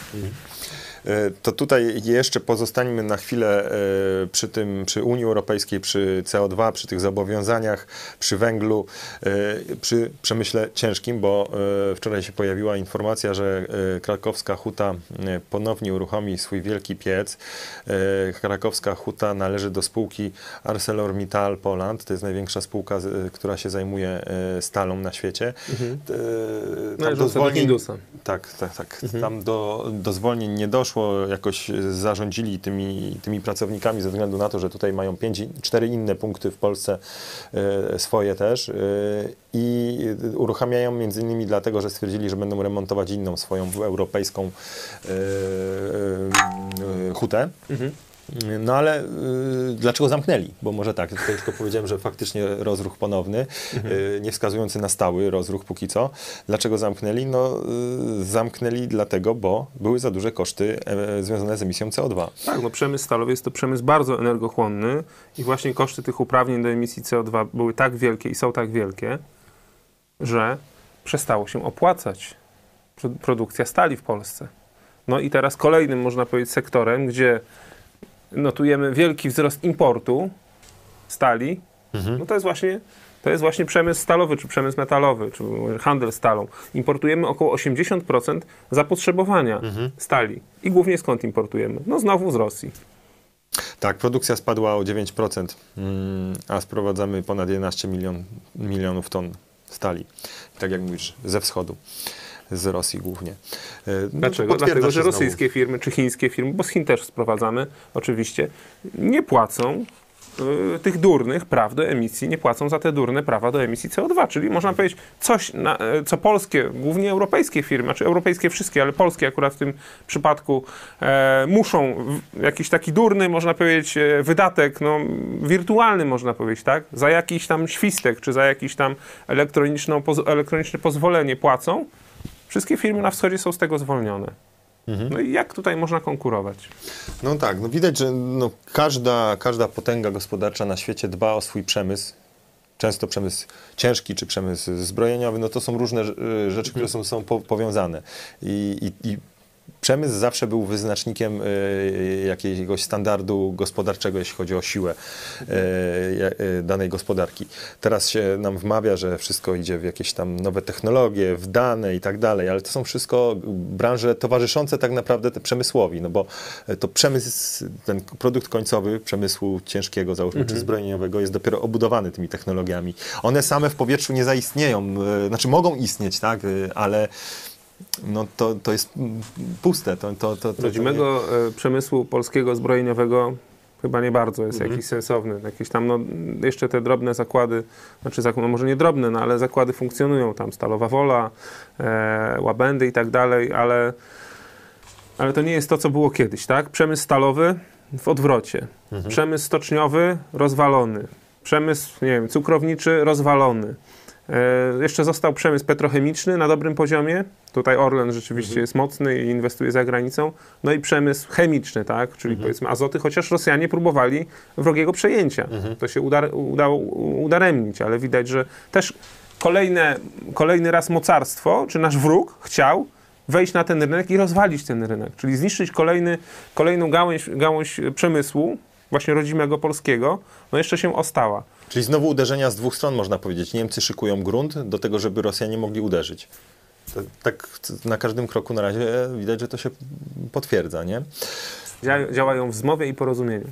To tutaj jeszcze pozostańmy na chwilę przy Unii Europejskiej, przy CO2, przy tych zobowiązaniach, przy węglu, przy przemyśle ciężkim, bo wczoraj się pojawiła informacja, że krakowska huta ponownie uruchomi swój wielki piec. Krakowska huta należy do spółki ArcelorMittal Poland. To jest największa spółka, która się zajmuje stalą na świecie. Tam do zwolnień, tak. Tam do zwolnień nie doszło. Jakoś zarządzili tymi pracownikami ze względu na to, że tutaj mają 4 inne punkty w Polsce swoje też i uruchamiają między innymi dlatego, że stwierdzili, że będą remontować inną swoją europejską hutę. No ale dlaczego zamknęli? Bo może tak, tutaj tylko powiedziałem, że faktycznie rozruch ponowny, nie wskazujący na stały rozruch póki co. Dlaczego zamknęli? No zamknęli dlatego, bo były za duże koszty związane z emisją CO2. Tak, no przemysł stalowy jest to przemysł bardzo energochłonny i właśnie koszty tych uprawnień do emisji CO2 były tak wielkie i są tak wielkie, że przestało się opłacać produkcja stali w Polsce. No i teraz kolejnym, można powiedzieć, sektorem, gdzie notujemy wielki wzrost importu stali, no to jest właśnie przemysł stalowy, czy przemysł metalowy, czy handel stalą. Importujemy około 80% zapotrzebowania stali. I głównie skąd importujemy? No znowu z Rosji. Tak, produkcja spadła o 9%, a sprowadzamy ponad 11 milionów ton stali. Tak jak mówisz, ze wschodu. Z Rosji głównie. Dlaczego? Dlatego, że rosyjskie firmy czy chińskie firmy, bo z Chin też sprowadzamy oczywiście, nie płacą tych durnych praw do emisji, nie płacą za te durne prawa do emisji CO2, czyli można powiedzieć coś, co polskie, głównie europejskie firmy, czy europejskie wszystkie, ale polskie akurat w tym przypadku muszą jakiś taki durny, można powiedzieć, wydatek, no wirtualny można powiedzieć, tak? Za jakiś tam świstek, czy za jakiś tam elektroniczne pozwolenie płacą. Wszystkie firmy na wschodzie są z tego zwolnione. No i jak tutaj można konkurować? No tak, no widać, że każda potęga gospodarcza na świecie dba o swój przemysł. Często przemysł ciężki czy przemysł zbrojeniowy, no to są różne rzeczy, które są powiązane. I przemysł zawsze był wyznacznikiem jakiegoś standardu gospodarczego, jeśli chodzi o siłę danej gospodarki. Teraz się nam wmawia, że wszystko idzie w jakieś tam nowe technologie, w dane i tak dalej, ale to są wszystko branże towarzyszące tak naprawdę przemysłowi, no bo to przemysł, ten produkt końcowy przemysłu ciężkiego, załóżmy, czy zbrojeniowego jest dopiero obudowany tymi technologiami. One same w powietrzu nie zaistnieją, znaczy mogą istnieć, tak, ale no to jest puste. Rodzimego przemysłu polskiego zbrojeniowego chyba nie bardzo jest jakiś sensowny. Jakieś tam, no, jeszcze te drobne zakłady, znaczy no może nie drobne, no, ale zakłady funkcjonują tam. Stalowa Wola, Łabędy i tak dalej, ale to nie jest to, co było kiedyś, tak? Przemysł stalowy w odwrocie. Przemysł stoczniowy rozwalony. Przemysł, nie wiem, cukrowniczy rozwalony. Jeszcze został przemysł petrochemiczny na dobrym poziomie. Tutaj Orlen rzeczywiście jest mocny i inwestuje za granicą. No i przemysł chemiczny, tak? Czyli powiedzmy azoty, chociaż Rosjanie próbowali wrogiego przejęcia. To się udało udaremnić, ale widać, że też kolejny raz mocarstwo, czy nasz wróg chciał wejść na ten rynek i rozwalić ten rynek. Czyli zniszczyć kolejną gałąź przemysłu, właśnie rodzimego polskiego, no jeszcze się ostała. Czyli znowu uderzenia z dwóch stron, można powiedzieć. Niemcy szykują grunt do tego, żeby Rosjanie mogli uderzyć. Tak na każdym kroku na razie widać, że to się potwierdza, nie? Działają w zmowie i porozumieniu.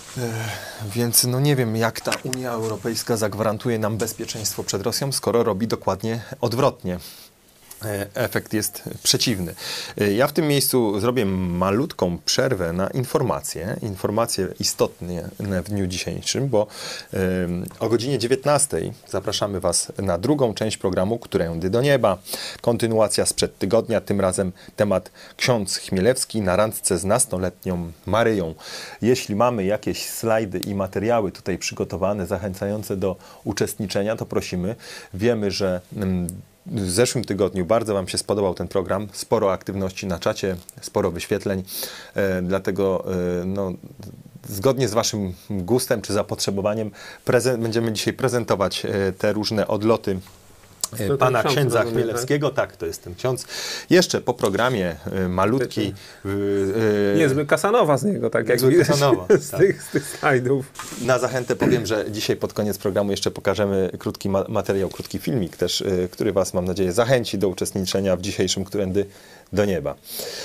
Więc no nie wiem, jak ta Unia Europejska zagwarantuje nam bezpieczeństwo przed Rosją, skoro robi dokładnie odwrotnie. Efekt jest przeciwny. Ja w tym miejscu zrobię malutką przerwę na informacje istotne w dniu dzisiejszym, bo o godzinie 19 zapraszamy Was na drugą część programu Którędy do nieba. Kontynuacja sprzed tygodnia, tym razem temat ksiądz Chmielewski na randce z nastoletnią Maryją. Jeśli mamy jakieś slajdy i materiały tutaj przygotowane, zachęcające do uczestniczenia, to prosimy. Wiemy, że w zeszłym tygodniu bardzo Wam się spodobał ten program, sporo aktywności na czacie, sporo wyświetleń, dlatego no, zgodnie z Waszym gustem czy zapotrzebowaniem będziemy dzisiaj prezentować te różne odloty pana księdza Chmielewskiego. Tak, to jest ten ksiądz. Jeszcze po programie malutki... Niezły Kasanowa z niego, tak jak widać z tych slajdów. Na zachętę powiem, że dzisiaj pod koniec programu jeszcze pokażemy krótki materiał, krótki filmik też, który Was, mam nadzieję, zachęci do uczestniczenia w dzisiejszym Którędy do nieba.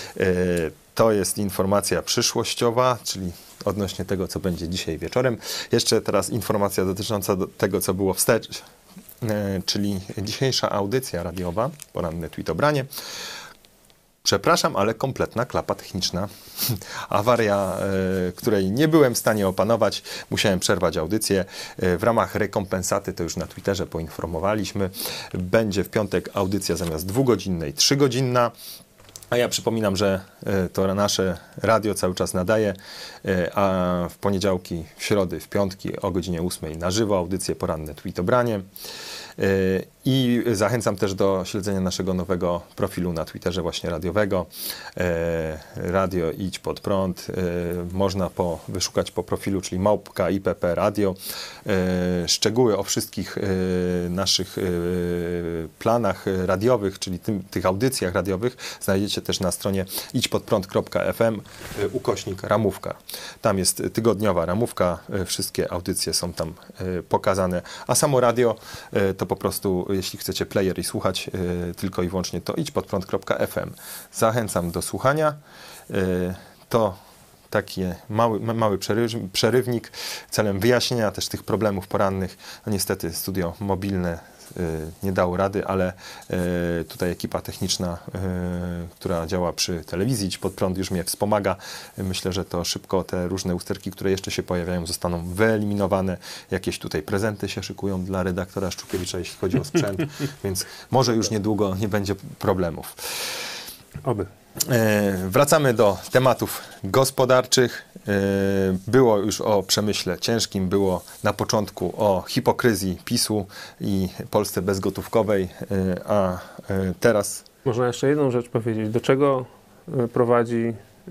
To jest informacja przyszłościowa, czyli odnośnie tego, co będzie dzisiaj wieczorem. Jeszcze teraz informacja dotycząca tego, co było wstecz, czyli dzisiejsza audycja radiowa, poranne tweetobranie. Przepraszam, ale kompletna klapa techniczna. Awaria, której nie byłem w stanie opanować. Musiałem przerwać audycję. W ramach rekompensaty, to już na Twitterze poinformowaliśmy, będzie w piątek audycja zamiast 2-godzinnej 3-godzinna. A ja przypominam, że to nasze radio cały czas nadaje, a w poniedziałki, w środy, w piątki o godzinie 8 na żywo audycje poranne tweetobranie. I zachęcam też do śledzenia naszego nowego profilu na Twitterze właśnie radiowego. Radio Idź Pod Prąd. Można wyszukać po profilu, czyli @IPP Radio. Szczegóły o wszystkich naszych planach radiowych, czyli tych audycjach radiowych znajdziecie też na stronie idźpodprąd.fm /ramówka. Tam jest tygodniowa ramówka. Wszystkie audycje są tam pokazane. A samo radio to po prostu, jeśli chcecie player i słuchać tylko i wyłącznie, to idźpodprąd.fm. Zachęcam do słuchania. To taki mały przerywnik celem wyjaśnienia też tych problemów porannych. No niestety studio mobilne nie dało rady, ale tutaj ekipa techniczna, która działa przy telewizji Idź Pod Prąd, już mnie wspomaga. Myślę, że to szybko te różne usterki, które jeszcze się pojawiają, zostaną wyeliminowane. Jakieś tutaj prezenty się szykują dla redaktora Szczukiewicza, jeśli chodzi o sprzęt, więc może już niedługo nie będzie problemów. Oby. Wracamy do tematów gospodarczych. Było już o przemyśle ciężkim, było na początku o hipokryzji PiS-u i Polsce bezgotówkowej, a teraz... Można jeszcze jedną rzecz powiedzieć. Do czego prowadzi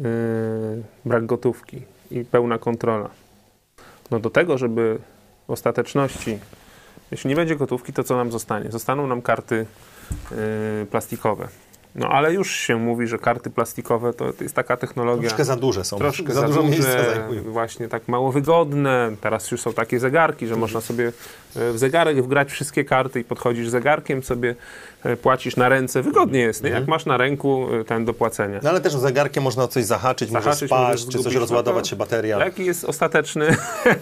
brak gotówki i pełna kontrola? No do tego, żeby w ostateczności, jeśli nie będzie gotówki, to co nam zostanie? Zostaną nam karty plastikowe. No ale już się mówi, że karty plastikowe to jest taka technologia... Troszkę za duże są. Troszkę za dużo duże, miejsca zajmują. Właśnie tak mało wygodne. Teraz już są takie zegarki, że można sobie w zegarek wgrać wszystkie karty i podchodzisz zegarkiem, sobie płacisz na ręce. Wygodnie jest, nie? Jak masz na ręku ten do płacenia. No ale też zagarkiem można coś zahaczyć, może spaść, czy coś rozładować się bateria. Jaki jest ostateczny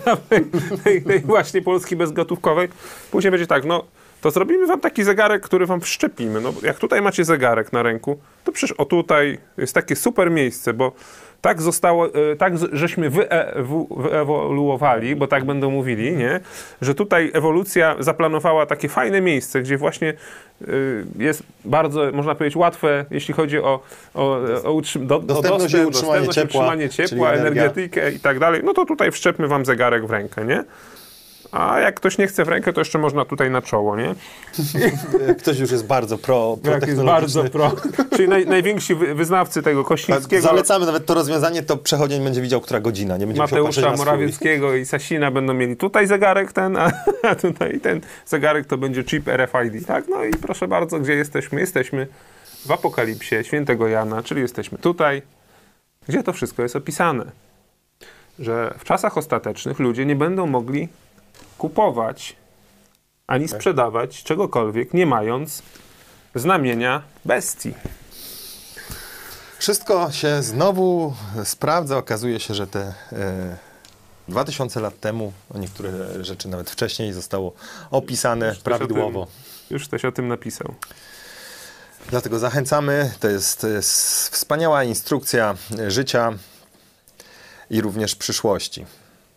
tej właśnie Polski bezgotówkowej? Później będzie tak, no to zrobimy wam taki zegarek, który wam wszczepimy. No, jak tutaj macie zegarek na ręku, to przecież o tutaj jest takie super miejsce, bo tak zostało, tak żeśmy wyewoluowali, bo tak będą mówili, nie? Że tutaj ewolucja zaplanowała takie fajne miejsce, gdzie właśnie jest bardzo, można powiedzieć, łatwe, jeśli chodzi o dostępność i utrzymanie ciepła, energetykę i tak dalej. No to tutaj wszczepmy wam zegarek w rękę, nie? A jak ktoś nie chce w rękę, to jeszcze można tutaj na czoło, nie? Ktoś już jest bardzo Jak jest bardzo pro. Czyli najwięksi wyznawcy tego Kościńskiego. Zalecamy nawet to rozwiązanie, to przechodzień będzie widział, która godzina. Nie będzie musiał patrzeć na Mateusza Morawieckiego i Sasina będą mieli tutaj zegarek ten, a tutaj ten zegarek to będzie chip RFID, tak? No i proszę bardzo, gdzie jesteśmy? Jesteśmy w Apokalipsie Świętego Jana, czyli jesteśmy tutaj, gdzie to wszystko jest opisane. Że w czasach ostatecznych ludzie nie będą mogli kupować ani sprzedawać czegokolwiek, nie mając znamienia bestii. Wszystko się znowu sprawdza. Okazuje się, że te 2000 lat temu, niektóre rzeczy nawet wcześniej zostało opisane prawidłowo. Już ktoś o tym napisał. Dlatego zachęcamy. To jest wspaniała instrukcja życia i również przyszłości.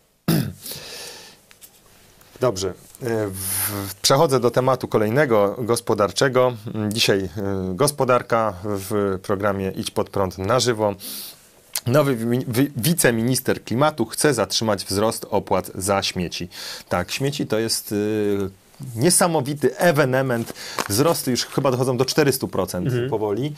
Dobrze. Przechodzę do tematu kolejnego, gospodarczego. Dzisiaj gospodarka w programie Idź Pod Prąd na żywo. Nowy wiceminister klimatu chce zatrzymać wzrost opłat za śmieci. Tak, śmieci to jest niesamowity ewenement. Wzrosty już chyba dochodzą do 400% powoli.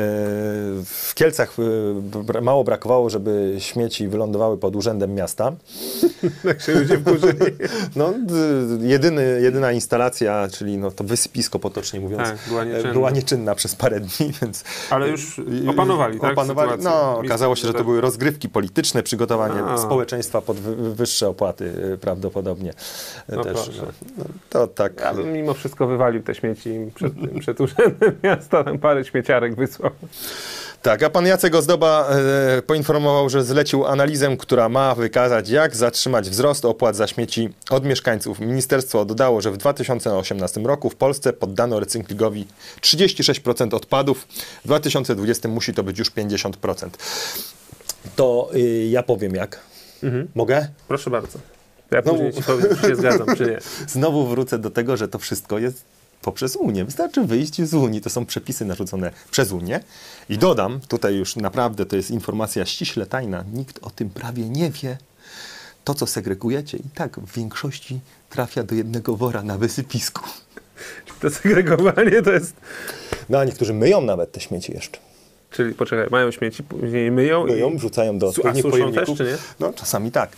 W Kielcach mało brakowało, żeby śmieci wylądowały pod urzędem miasta. Tak się ludzie wkurzyli. No, jedyna instalacja, czyli no, to wysypisko potocznie mówiąc, tak, była nieczynna przez parę dni, więc... Ale już opanowali, tak? No, okazało się, że to były rozgrywki polityczne, przygotowanie społeczeństwa pod wyższe opłaty prawdopodobnie. No też. No, to tak. Ja bym mimo wszystko wywalił te śmieci przed urzędem miasta, tam parę śmieciarek wysłał. Tak, a pan Jacek Ozdoba poinformował, że zlecił analizę, która ma wykazać, jak zatrzymać wzrost opłat za śmieci od mieszkańców. Ministerstwo dodało, że w 2018 roku w Polsce poddano recyklingowi 36% odpadów. W 2020 musi to być już 50%. To ja powiem jak. Mogę? Proszę bardzo. Ja później ci powiem, czy się zgadzam, czy nie. Znowu wrócę do tego, że to wszystko jest poprzez Unię. Wystarczy wyjść z Unii. To są przepisy narzucone przez Unię. I dodam, tutaj już naprawdę to jest informacja ściśle tajna. Nikt o tym prawie nie wie. To, co segregujecie, i tak w większości trafia do jednego wora na wysypisku. To segregowanie to jest... No, a niektórzy myją nawet te śmieci jeszcze. Czyli, poczekaj, mają śmieci, później myją wrzucają do odpowiednich pojemników. Też, czy nie? No, czasami tak.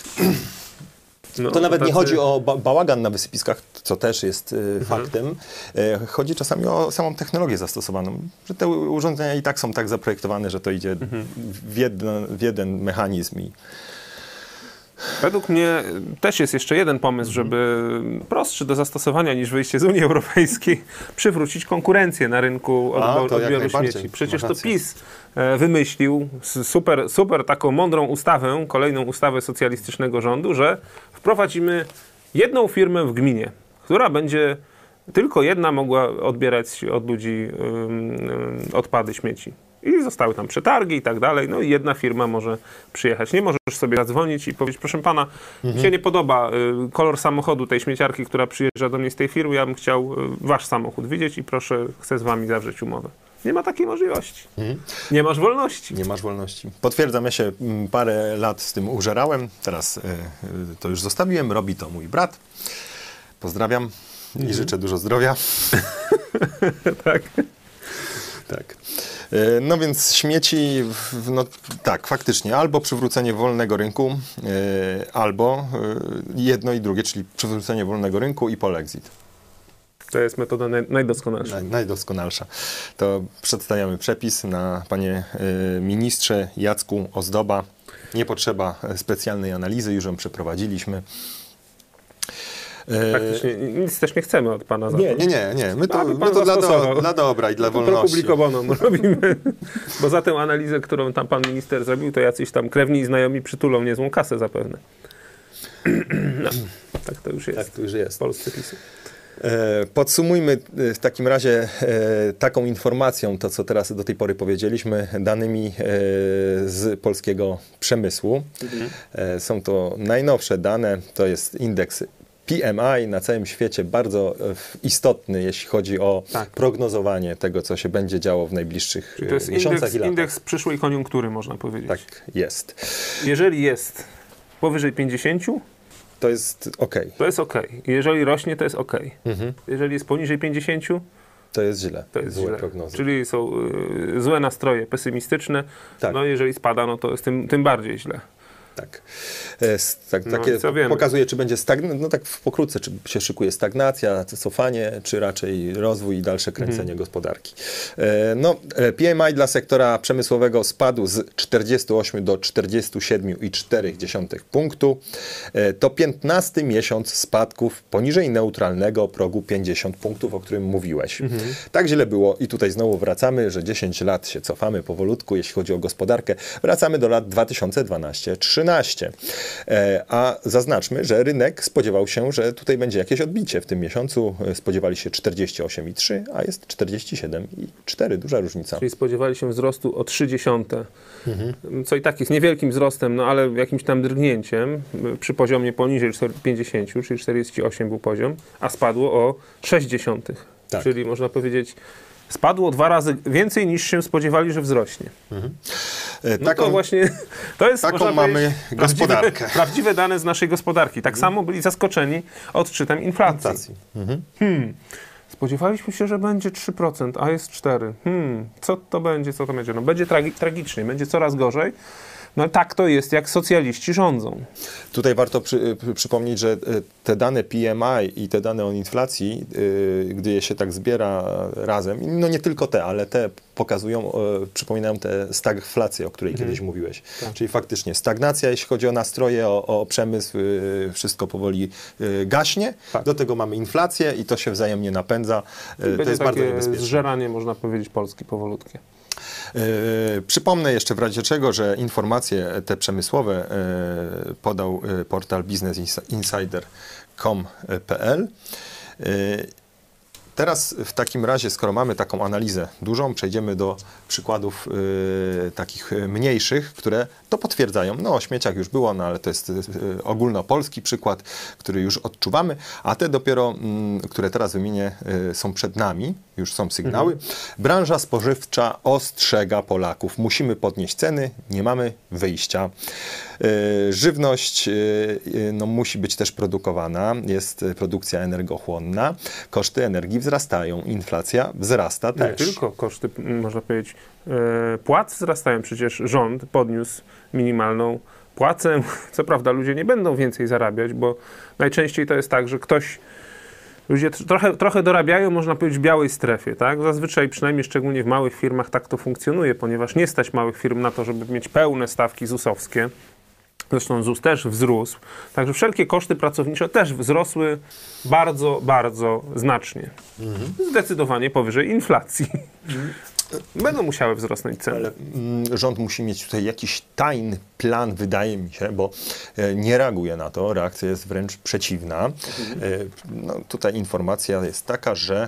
No, to nawet nie chodzi o bałagan na wysypiskach, co też jest faktem. Chodzi czasami o samą technologię zastosowaną. Że te urządzenia i tak są tak zaprojektowane, że to idzie w jeden mechanizm. Według mnie też jest jeszcze jeden pomysł, żeby prostszy do zastosowania niż wyjście z Unii Europejskiej, przywrócić konkurencję na rynku odbioru śmieci. Przecież to PiS wymyślił super taką mądrą ustawę, kolejną ustawę socjalistycznego rządu, że wprowadzimy jedną firmę w gminie, która będzie tylko jedna mogła odbierać od ludzi odpady śmieci. I zostały tam przetargi i tak dalej. No i jedna firma może przyjechać. Nie możesz sobie zadzwonić i powiedzieć, proszę pana, mi się nie podoba kolor samochodu tej śmieciarki, która przyjeżdża do mnie z tej firmy, ja bym chciał wasz samochód widzieć i proszę, chcę z wami zawrzeć umowę. Nie ma takiej możliwości. Nie masz wolności. Nie masz wolności. Potwierdzam, ja się parę lat z tym użerałem. Teraz to już zostawiłem. Robi to mój brat. Pozdrawiam i życzę dużo zdrowia. Tak. Tak. No więc śmieci, no tak, faktycznie, albo przywrócenie wolnego rynku, albo jedno i drugie, czyli przywrócenie wolnego rynku i polexit. To jest metoda najdoskonalsza. Najdoskonalsza. To przedstawiamy przepis na panie ministrze Jacku Ozdoba. Nie potrzeba specjalnej analizy, już ją przeprowadziliśmy. Praktycznie nic też nie chcemy od pana za to. Nie. My to dla dobra i dla wolności. Publico bono robimy. Bo za tę analizę, którą tam pan minister zrobił, to jacyś tam krewni i znajomi przytulą niezłą kasę zapewne. No, tak to już jest. Tak to już jest. Polscy PiS-y. Podsumujmy w takim razie taką informacją to, co teraz do tej pory powiedzieliśmy, danymi z polskiego przemysłu. Są to najnowsze dane, to jest indeks PMI na całym świecie, bardzo istotny, jeśli chodzi o prognozowanie tego, co się będzie działo w najbliższych miesiącach i latach. Indeks przyszłej koniunktury, można powiedzieć. Tak jest. Jeżeli jest powyżej 50, To jest okej. To jest okej. Jeżeli rośnie, to jest okej. Jeżeli jest poniżej 50, To jest źle. to jest Złe źle. prognozy. Czyli są złe nastroje, pesymistyczne. Tak. No jeżeli spada, no to jest tym bardziej źle. Tak. No Takie i co wiemy? pokazuje, czy będzie no tak pokrótce, czy się szykuje stagnacja, cofanie, czy raczej rozwój i dalsze kręcenie gospodarki. No, PMI dla sektora przemysłowego spadł z 48 do 47,4 punktu. To 15 miesiąc spadków poniżej neutralnego progu 50 punktów, o którym mówiłeś. Tak źle było i tutaj znowu wracamy, że 10 lat się cofamy powolutku, jeśli chodzi o gospodarkę. Wracamy do lat 2012-13. A zaznaczmy, że rynek spodziewał się, że tutaj będzie jakieś odbicie. W tym miesiącu spodziewali się 48,3, a jest 47,4. Duża różnica. Czyli spodziewali się wzrostu o 0,3. Co i tak jest niewielkim wzrostem, no ale jakimś tam drgnięciem przy poziomie poniżej 50, czyli 48 był poziom, a spadło o 0,6. Tak. Czyli można powiedzieć, spadło 2 razy więcej niż się spodziewali, że wzrośnie. No to właśnie, to jest taką mamy gospodarkę. Prawdziwe dane z naszej gospodarki. Tak samo byli zaskoczeni odczytem inflacji. Spodziewaliśmy się, że będzie 3%, a jest 4%. Co to będzie? No będzie tragicznie, będzie coraz gorzej. No tak to jest, jak socjaliści rządzą. Tutaj warto przypomnieć, że te dane PMI i te dane o inflacji, gdy je się tak zbiera razem, no nie tylko te, ale te pokazują, przypominają tę stagflację, o której kiedyś mówiłeś. Tak. Czyli faktycznie stagnacja, jeśli chodzi o nastroje, o przemysł, wszystko powoli gaśnie. Tak. Do tego mamy inflację i to się wzajemnie napędza. To jest bardzo niebezpieczne. Zżeranie, można powiedzieć, Polski powolutkie. Przypomnę jeszcze w razie czego, że informacje te przemysłowe podał portal businessinsider.com.pl. Teraz w takim razie, skoro mamy taką analizę dużą, przejdziemy do przykładów takich mniejszych, które to potwierdzają. No o śmieciach już było, no ale to jest ogólnopolski przykład, który już odczuwamy, a te dopiero, które teraz wymienię, są przed nami, już są sygnały. Branża spożywcza ostrzega Polaków. Musimy podnieść ceny, nie mamy wyjścia. Żywność no, musi być też produkowana, jest produkcja energochłonna, koszty energii wzrastają, inflacja wzrasta też. Nie tylko koszty, można powiedzieć, płac wzrastają. Przecież rząd podniósł minimalną płacę. Co prawda ludzie nie będą więcej zarabiać, bo najczęściej to jest tak, że ludzie trochę dorabiają, można powiedzieć, w białej strefie, tak? Zazwyczaj, przynajmniej szczególnie w małych firmach tak to funkcjonuje, ponieważ nie stać małych firm na to, żeby mieć pełne stawki ZUS-owskie. Zresztą ZUS też wzrósł. Także wszelkie koszty pracownicze też wzrosły bardzo, bardzo znacznie. Zdecydowanie powyżej inflacji. Będą musiały wzrosnąć ceny. Ale rząd musi mieć tutaj jakiś tajny plan, wydaje mi się, bo nie reaguje na to. Reakcja jest wręcz przeciwna. No, tutaj informacja jest taka, że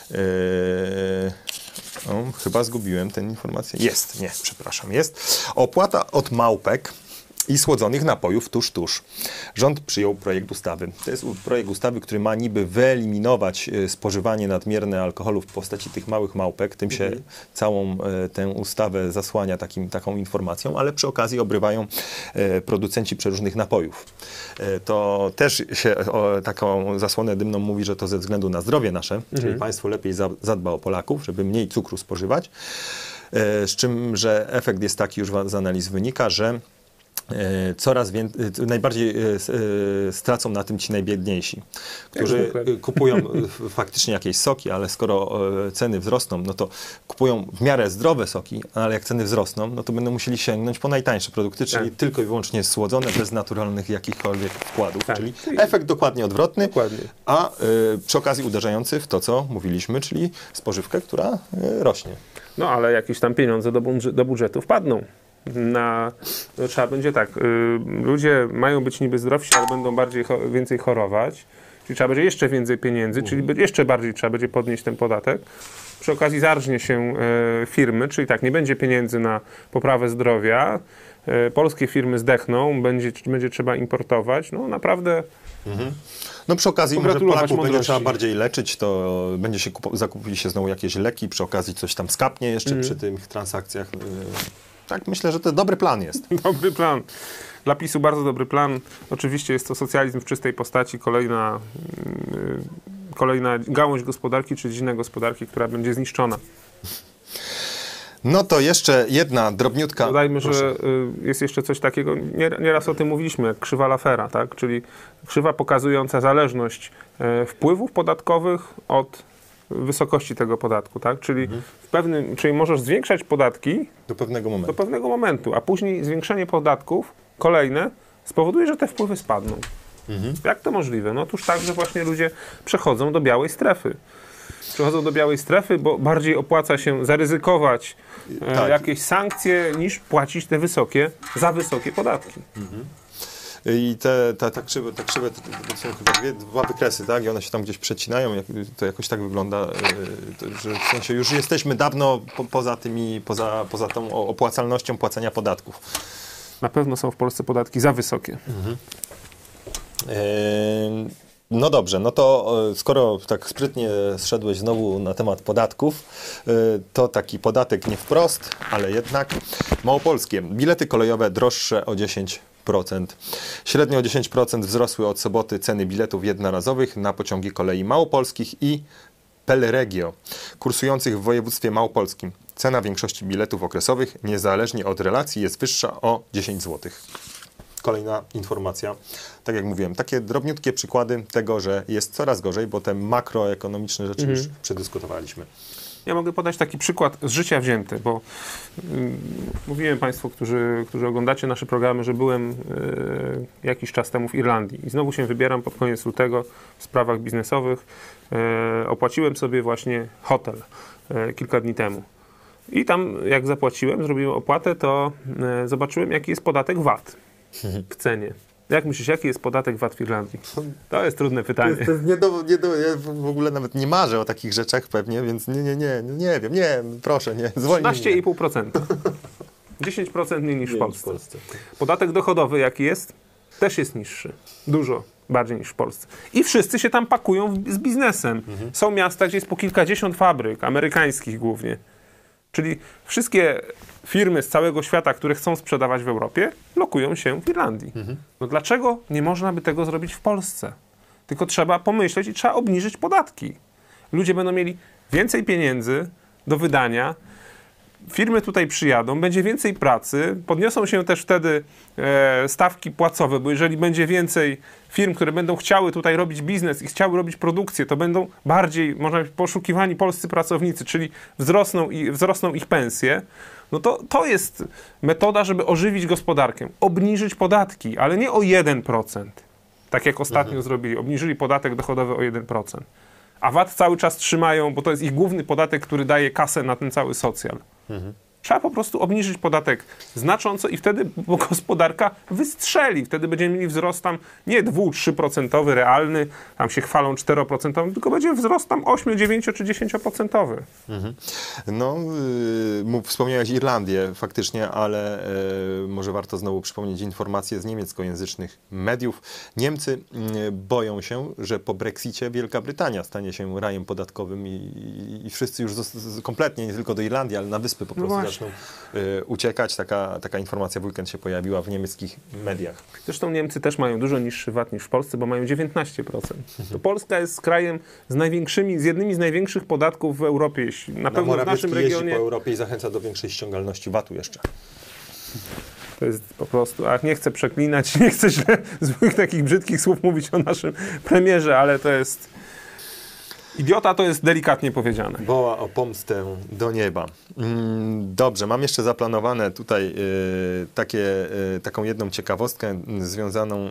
chyba zgubiłem tę informację. Jest. Opłata od małpek i słodzonych napojów tuż. Rząd przyjął projekt ustawy. To jest projekt ustawy, który ma niby wyeliminować spożywanie nadmierne alkoholu w postaci tych małych małpek. Tym się całą tę ustawę zasłania taką informacją, ale przy okazji obrywają producenci przeróżnych napojów. To też się taką zasłonę dymną mówi, że to ze względu na zdrowie nasze, czyli państwo lepiej zadba o Polaków, żeby mniej cukru spożywać. Z czym, że efekt jest taki, już z analiz wynika, że coraz więcej, najbardziej stracą na tym ci najbiedniejsi, którzy kupują faktycznie jakieś soki, ale skoro ceny wzrosną, no to kupują w miarę zdrowe soki, ale jak ceny wzrosną, no to będą musieli sięgnąć po najtańsze produkty, czyli tylko i wyłącznie słodzone, bez naturalnych jakichkolwiek wkładów. Tak. Czyli efekt dokładnie odwrotny, a przy okazji uderzający w to, co mówiliśmy, czyli spożywkę, która rośnie. No ale jakieś tam pieniądze do budżetu wpadną. Trzeba będzie tak, ludzie mają być niby zdrowsi, ale będą więcej chorować, czyli trzeba będzie jeszcze więcej pieniędzy, czyli jeszcze bardziej trzeba będzie podnieść ten podatek. Przy okazji zarżnie się firmy, czyli tak, nie będzie pieniędzy na poprawę zdrowia, polskie firmy zdechną, będzie trzeba importować, no naprawdę... No przy okazji może Polaków będzie trzeba bardziej leczyć, to będzie zakupili się znowu jakieś leki, przy okazji coś tam skapnie jeszcze przy tych transakcjach. Tak, myślę, że to dobry plan jest. Dobry plan. Dla PiS-u bardzo dobry plan. Oczywiście jest to socjalizm w czystej postaci, kolejna gałąź gospodarki czy dziedzina gospodarki, która będzie zniszczona. No to jeszcze jedna drobniutka. Dodajmy, Proszę. że jest jeszcze coś takiego, nieraz o tym mówiliśmy, jak krzywa Laffera, tak? Czyli krzywa pokazująca zależność wpływów podatkowych od wysokości tego podatku, tak? Czyli czyli możesz zwiększać podatki Do pewnego momentu. do pewnego momentu, a później zwiększenie podatków kolejne spowoduje, że te wpływy spadną. Jak to możliwe? No otóż tak, że właśnie ludzie przechodzą do białej strefy. Przechodzą do białej strefy, bo bardziej opłaca się zaryzykować jakieś sankcje, niż płacić te za wysokie podatki. I te krzywe to są chyba dwa wykresy, tak? I one się tam gdzieś przecinają. To jakoś tak wygląda, że w sensie już jesteśmy dawno poza tą opłacalnością płacenia podatków. Na pewno są w Polsce podatki za wysokie. No dobrze, no to skoro tak sprytnie zszedłeś znowu na temat podatków, to taki podatek nie wprost, ale jednak małopolskie. Bilety kolejowe droższe o 10%. Średnio o 10% wzrosły od soboty ceny biletów jednorazowych na pociągi kolei małopolskich i Pelregio, kursujących w województwie małopolskim. Cena większości biletów okresowych, niezależnie od relacji, jest wyższa o 10 zł. Kolejna informacja. Tak jak mówiłem, takie drobniutkie przykłady tego, że jest coraz gorzej, bo te makroekonomiczne rzeczy już przedyskutowaliśmy. Ja mogę podać taki przykład z życia wzięty, bo mówiłem Państwu, którzy oglądacie nasze programy, że byłem jakiś czas temu w Irlandii i znowu się wybieram pod koniec lutego w sprawach biznesowych. Opłaciłem sobie właśnie hotel kilka dni temu. I tam jak zapłaciłem, zrobiłem opłatę, to zobaczyłem, jaki jest podatek VAT w cenie. Jak myślisz, jaki jest podatek VAT w Irlandii? To jest trudne pytanie. To jest ja w ogóle nawet nie marzę o takich rzeczach pewnie, więc nie wiem, proszę, nie, zwolnij mnie. 13,5%. 10% mniej niż w Polsce. Podatek dochodowy jaki jest? Też jest niższy. Dużo bardziej niż w Polsce. I wszyscy się tam pakują z biznesem. Są miasta, gdzie jest po kilkadziesiąt fabryk, amerykańskich głównie. Czyli wszystkie firmy z całego świata, które chcą sprzedawać w Europie, lokują się w Irlandii. No dlaczego nie można by tego zrobić w Polsce? Tylko trzeba pomyśleć i trzeba obniżyć podatki. Ludzie będą mieli więcej pieniędzy do wydania, firmy tutaj przyjadą, będzie więcej pracy, podniosą się też wtedy stawki płacowe, bo jeżeli będzie więcej firm, które będą chciały tutaj robić biznes i chciały robić produkcję, to będą bardziej, można powiedzieć, poszukiwani polscy pracownicy, czyli wzrosną ich pensje. No to jest metoda, żeby ożywić gospodarkę. Obniżyć podatki, ale nie o 1%. Tak jak ostatnio zrobili. Obniżyli podatek dochodowy o 1%. A VAT cały czas trzymają, bo to jest ich główny podatek, który daje kasę na ten cały socjal. Trzeba po prostu obniżyć podatek znacząco i wtedy gospodarka wystrzeli. Wtedy będziemy mieli wzrost tam nie 2-3% realny, tam się chwalą 4%, tylko będzie wzrost tam 8, 9 czy 10%. No, wspomniałeś Irlandię faktycznie, ale może warto znowu przypomnieć informacje z niemieckojęzycznych mediów. Niemcy boją się, że po Brexicie Wielka Brytania stanie się rajem podatkowym i wszyscy już kompletnie, nie tylko do Irlandii, ale na wyspy po prostu zaczną uciekać. Taka informacja w weekend się pojawiła w niemieckich mediach. Zresztą Niemcy też mają dużo niższy VAT niż w Polsce, bo mają 19%. To Polska jest krajem z jednymi z największych podatków w Europie. Na pewno w naszym regionie. Jeździ po Europie i zachęca do większej ściągalności VAT-u jeszcze. To jest po prostu, nie chcę przeklinać, nie chcę źle złych takich brzydkich słów mówić o naszym premierze, ale to jest... Idiota to jest delikatnie powiedziane. Woła o pomstę do nieba. Dobrze, mam jeszcze zaplanowane tutaj taką jedną ciekawostkę związaną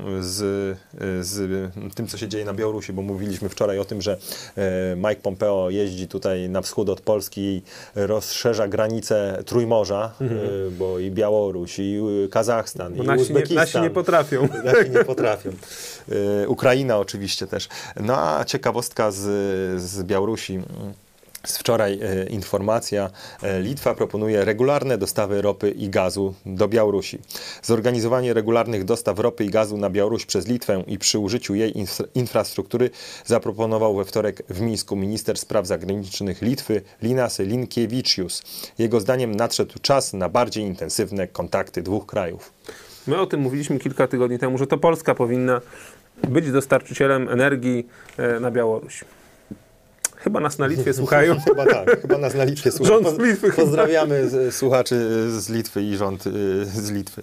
z tym, co się dzieje na Białorusi, bo mówiliśmy wczoraj o tym, że Mike Pompeo jeździ tutaj na wschód od Polski i rozszerza granicę Trójmorza, bo i Białoruś, i Kazachstan, i Uzbekistan. Nasi nie potrafią. Nasi nie potrafią. Ukraina oczywiście też. No a ciekawostka z Białorusi. Z wczoraj informacja. Litwa proponuje regularne dostawy ropy i gazu do Białorusi. Zorganizowanie regularnych dostaw ropy i gazu na Białoruś przez Litwę i przy użyciu jej infrastruktury zaproponował we wtorek w Mińsku minister spraw zagranicznych Litwy Linas Linkevicius. Jego zdaniem nadszedł czas na bardziej intensywne kontakty dwóch krajów. My o tym mówiliśmy kilka tygodni temu, że to Polska powinna być dostarczycielem energii na Białoruś. Chyba nas na Litwie słuchają. Chyba tak, chyba nas na Litwie słuchają. Rząd z Litwy. Pozdrawiamy słuchaczy z Litwy i rząd z Litwy.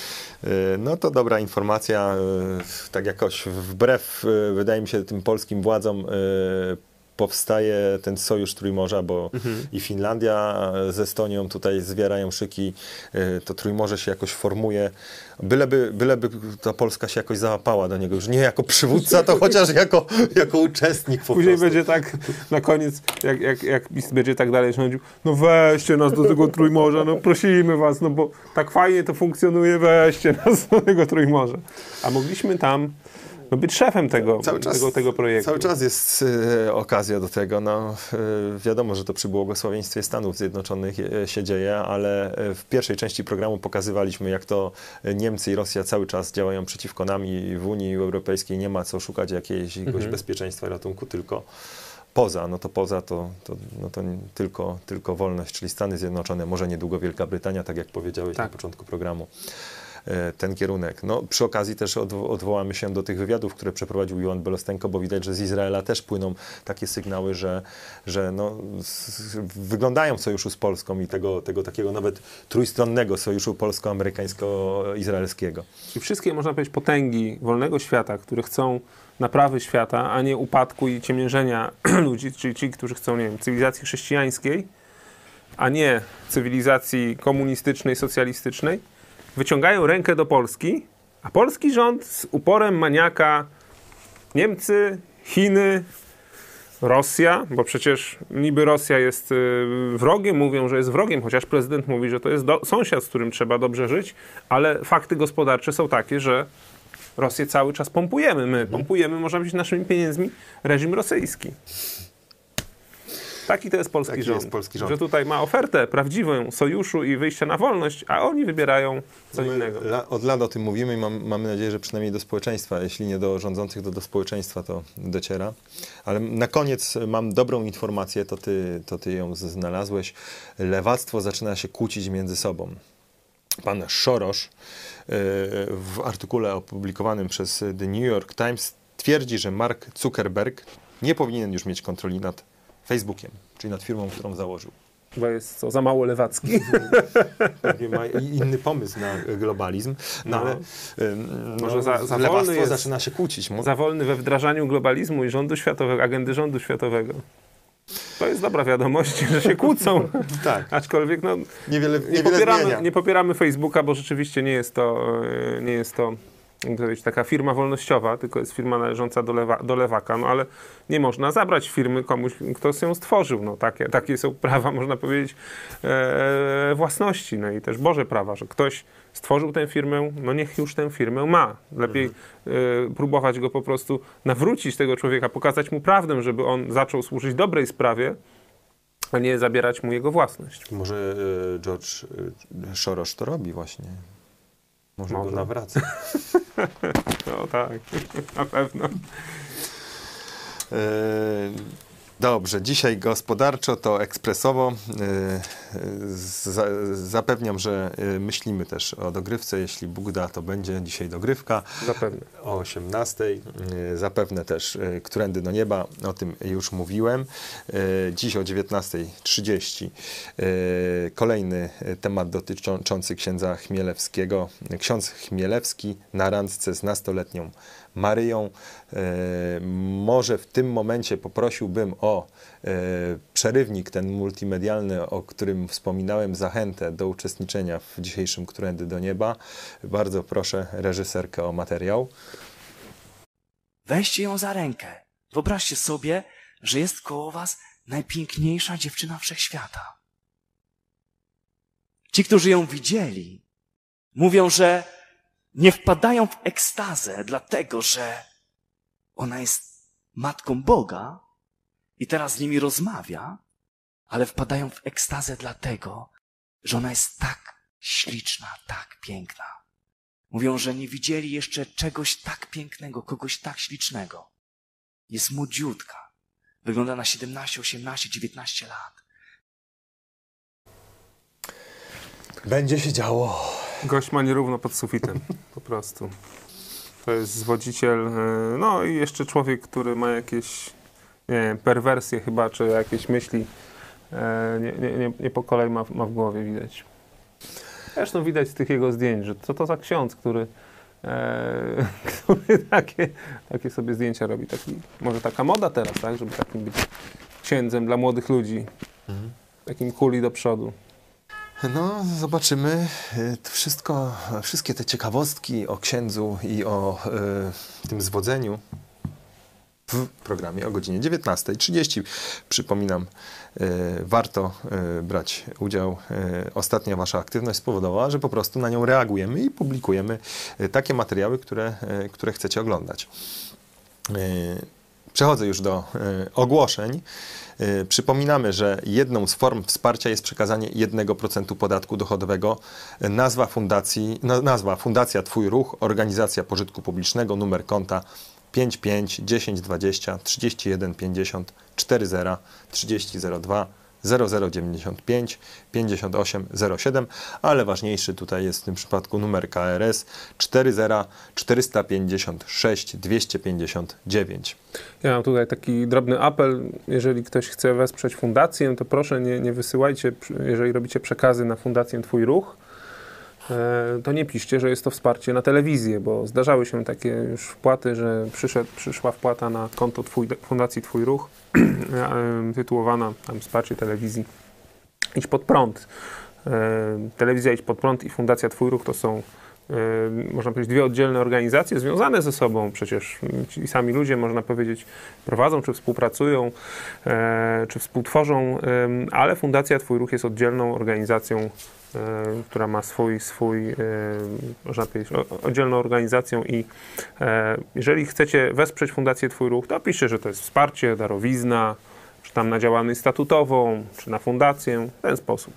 No to dobra informacja. Tak jakoś wbrew, wydaje mi się, tym polskim władzom powstaje ten sojusz Trójmorza, bo i Finlandia z Estonią tutaj zwierają szyki, to Trójmorze się jakoś formuje. Byleby ta Polska się jakoś załapała do niego, już nie jako przywódca, to chociaż jako uczestnik po Później prostu. będzie tak, na koniec, jak PiS będzie tak dalej rządził, no weźcie nas do tego Trójmorza, no prosimy was, no bo tak fajnie to funkcjonuje, weźcie nas do tego Trójmorza. A mogliśmy tam być szefem tego projektu. Cały czas jest okazja do tego. No, wiadomo, że to przy błogosławieństwie Stanów Zjednoczonych się dzieje, ale w pierwszej części programu pokazywaliśmy, jak to Niemcy i Rosja cały czas działają przeciwko nam i w Unii Europejskiej nie ma co szukać jakiegoś bezpieczeństwa, ratunku, tylko poza. No to poza to tylko wolność, czyli Stany Zjednoczone, może niedługo Wielka Brytania, tak jak powiedziałeś na początku programu. Ten kierunek. No, przy okazji też odwołamy się do tych wywiadów, które przeprowadził Joan Belostenko, bo widać, że z Izraela też płyną takie sygnały, że no, wyglądają sojuszu z Polską i tego takiego nawet trójstronnego sojuszu polsko-amerykańsko-izraelskiego. I wszystkie, można powiedzieć, potęgi wolnego świata, które chcą naprawy świata, a nie upadku i ciemiężenia ludzi, czyli ci, którzy chcą, nie wiem, cywilizacji chrześcijańskiej, a nie cywilizacji komunistycznej, socjalistycznej, wyciągają rękę do Polski, a polski rząd z uporem maniaka, Niemcy, Chiny, Rosja, bo przecież niby Rosja jest wrogiem, mówią, że jest wrogiem, chociaż prezydent mówi, że to jest sąsiad, z którym trzeba dobrze żyć, ale fakty gospodarcze są takie, że Rosję cały czas pompujemy. My pompujemy, można powiedzieć, naszymi pieniędzmi reżim rosyjski. Taki to jest polski rząd, że tutaj ma ofertę prawdziwą sojuszu i wyjścia na wolność, a oni wybierają co innego. Od lat o tym mówimy i mamy nadzieję, że przynajmniej do społeczeństwa, jeśli nie do rządzących, to do społeczeństwa to dociera. Ale na koniec mam dobrą informację, to ty ją znalazłeś. Lewactwo zaczyna się kłócić między sobą. Pan Soros w artykule opublikowanym przez The New York Times twierdzi, że Mark Zuckerberg nie powinien już mieć kontroli nad Facebookiem, czyli nad firmą, którą założył. Chyba jest za mało lewacki. Pewnie ma inny pomysł na globalizm, ale może za lewactwo wolny jest, zaczyna się kłócić. Za wolny we wdrażaniu globalizmu i rządu światowego, agendy rządu światowego. To jest dobra wiadomość, że się kłócą. Tak. Aczkolwiek niewiele nie popieramy Facebooka, bo rzeczywiście nie jest to jak powiedzieć, taka firma wolnościowa, tylko jest firma należąca do lewaka, no ale nie można zabrać firmy komuś, kto ją stworzył. No, takie są prawa, można powiedzieć, własności, no i też Boże prawa, że ktoś stworzył tę firmę, no niech już tę firmę ma. Lepiej próbować go po prostu nawrócić, tego człowieka, pokazać mu prawdę, żeby on zaczął służyć dobrej sprawie, a nie zabierać mu jego własność. Może George Soros to robi właśnie. Może go nawraca. No tak, na pewno. Dobrze, dzisiaj gospodarczo to ekspresowo. Zapewniam, że myślimy też o dogrywce. Jeśli Bóg da, to będzie dzisiaj dogrywka. Zapewne. O 18:00. Zapewne też Którędy do nieba, o tym już mówiłem. Dziś o 19:30 kolejny temat dotyczący księdza Chmielewskiego. Ksiądz Chmielewski na randce z nastoletnią Maryją. Może w tym momencie poprosiłbym o przerywnik ten multimedialny, o którym wspominałem, zachętę do uczestniczenia w dzisiejszym Którędy do nieba. Bardzo proszę reżyserkę o materiał. Weźcie ją za rękę. Wyobraźcie sobie, że jest koło was najpiękniejsza dziewczyna wszechświata. Ci, którzy ją widzieli, mówią, że nie wpadają w ekstazę, dlatego że ona jest matką Boga i teraz z nimi rozmawia, ale wpadają w ekstazę dlatego, że ona jest tak śliczna, tak piękna. Mówią, że nie widzieli jeszcze czegoś tak pięknego, kogoś tak ślicznego. Jest młodziutka. Wygląda na 17, 18, 19 lat. Będzie się działo. Gość ma nierówno pod sufitem, po prostu. To jest zwodziciel, no i jeszcze człowiek, który ma jakieś, nie wiem, perwersje chyba, czy jakieś myśli, nie po kolei ma w głowie, widać. Zresztą widać z tych jego zdjęć, że co to za ksiądz, który takie sobie zdjęcia robi. Może taka moda teraz, tak, żeby takim być księdzem dla młodych ludzi. Takim kuli do przodu. No, zobaczymy. Wszystkie te ciekawostki o księdzu i o tym zwodzeniu w programie o godzinie 19:30. Przypominam, warto brać udział. Ostatnia wasza aktywność spowodowała, że po prostu na nią reagujemy i publikujemy takie materiały, które chcecie oglądać. Przechodzę już do ogłoszeń. Przypominamy, że jedną z form wsparcia jest przekazanie 1% podatku dochodowego. Nazwa Fundacja Twój Ruch, Organizacja Pożytku Publicznego, numer konta 55 10 20 31 50 40 3002 0095 58 07, ale ważniejszy tutaj jest w tym przypadku numer KRS 40 456 259. Ja mam tutaj taki drobny apel, jeżeli ktoś chce wesprzeć fundację, to proszę nie wysyłajcie, jeżeli robicie przekazy na Fundację Twój Ruch, to nie piszcie, że jest to wsparcie na telewizję, bo zdarzały się takie już wpłaty, że przyszła wpłata na konto Fundacji Twój Ruch, tytułowana tam wsparcie telewizji Idź Pod Prąd. Telewizja Idź Pod Prąd i Fundacja Twój Ruch to są, można powiedzieć, dwie oddzielne organizacje związane ze sobą. Przecież ci sami ludzie, można powiedzieć, prowadzą, czy współpracują, czy współtworzą, ale Fundacja Twój Ruch jest oddzielną organizacją, która ma swój można powiedzieć, oddzielną organizacją i jeżeli chcecie wesprzeć Fundację Twój Ruch, to piszcie, że to jest wsparcie, darowizna, czy tam na działalność statutową, czy na fundację, w ten sposób.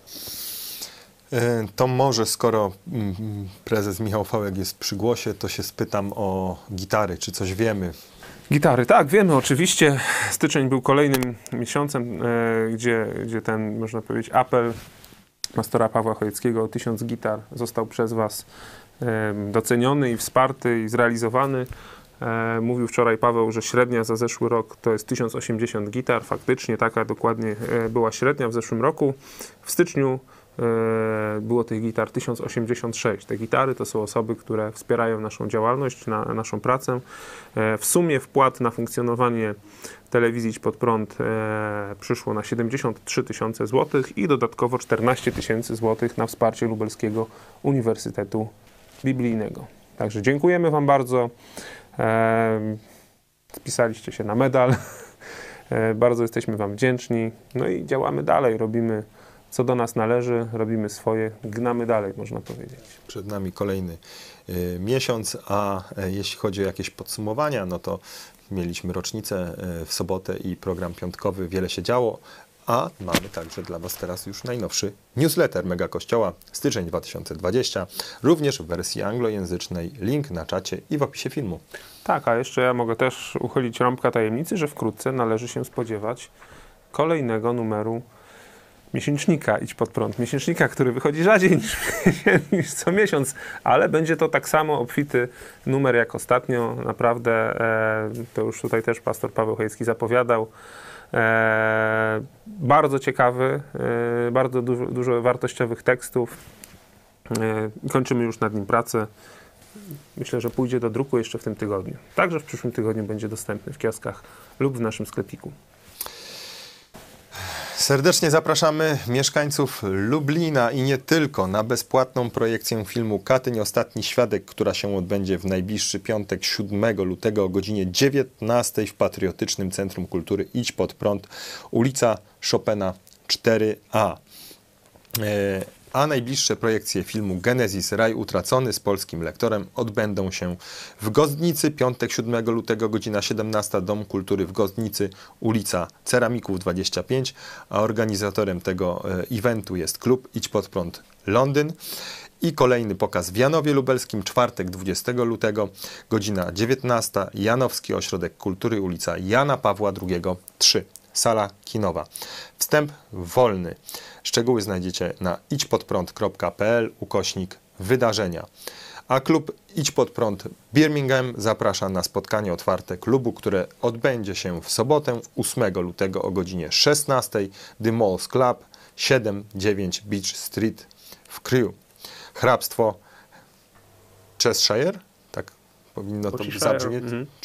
To może, skoro prezes Michał Fałek jest przy głosie, to się spytam o gitary, czy coś wiemy? Gitary, tak, wiemy oczywiście. Styczeń był kolejnym miesiącem, gdzie ten, można powiedzieć, apel pastora Pawła Chojeckiego o 1000 gitar został przez was doceniony i wsparty i zrealizowany. Mówił wczoraj Paweł, że średnia za zeszły rok to jest 1080 gitar. Faktycznie taka dokładnie była średnia w zeszłym roku. W styczniu było tych gitar 1086. Te gitary to są osoby, które wspierają naszą działalność, naszą pracę. W sumie wpłat na funkcjonowanie telewizji Idź Pod Prąd przyszło na 73 000 złotych i dodatkowo 14 000 złotych na wsparcie Lubelskiego Uniwersytetu Biblijnego. Także dziękujemy wam bardzo. Spisaliście się na medal. Bardzo jesteśmy wam wdzięczni. No i działamy dalej, robimy co do nas należy, robimy swoje, gnamy dalej, można powiedzieć. Przed nami kolejny miesiąc, a jeśli chodzi o jakieś podsumowania, no to mieliśmy rocznicę w sobotę i program piątkowy, wiele się działo, a mamy także dla was teraz już najnowszy newsletter Mega Kościoła, styczeń 2020, również w wersji anglojęzycznej, link na czacie i w opisie filmu. Tak, a jeszcze ja mogę też uchylić rąbka tajemnicy, że wkrótce należy się spodziewać kolejnego numeru miesięcznika Idź Pod Prąd. Miesięcznika, który wychodzi rzadziej niż co miesiąc, ale będzie to tak samo obfity numer jak ostatnio. Naprawdę, to już tutaj też pastor Paweł Chojecki zapowiadał. Bardzo ciekawy, bardzo dużo wartościowych tekstów. Kończymy już nad nim pracę. Myślę, że pójdzie do druku jeszcze w tym tygodniu. Także w przyszłym tygodniu będzie dostępny w kioskach lub w naszym sklepiku. Serdecznie zapraszamy mieszkańców Lublina i nie tylko na bezpłatną projekcję filmu Katyń Ostatni Świadek, która się odbędzie w najbliższy piątek 7 lutego o godzinie 19 w Patriotycznym Centrum Kultury Idź Pod Prąd, ulica Chopina 4A. a najbliższe projekcje filmu Genezis Raj Utracony z polskim lektorem odbędą się w Gozdnicy, piątek 7 lutego, godzina 17, Dom Kultury w Gozdnicy, ulica Ceramików 25, a organizatorem tego eventu jest klub Idź Pod Prąd Londyn. I kolejny pokaz w Janowie Lubelskim, czwartek 20 lutego, godzina 19, Janowski Ośrodek Kultury, ulica Jana Pawła II 3, sala kinowa. Wstęp wolny. Szczegóły znajdziecie na idźpodprąd.pl/wydarzenia. A klub Idź Pod Prąd Birmingham zaprasza na spotkanie otwarte klubu, które odbędzie się w sobotę 8 lutego o godzinie 16, The Malls Club, 7-9 Beach Street w Crewe. Hrabstwo Cheshire, tak powinno to zabrzmieć.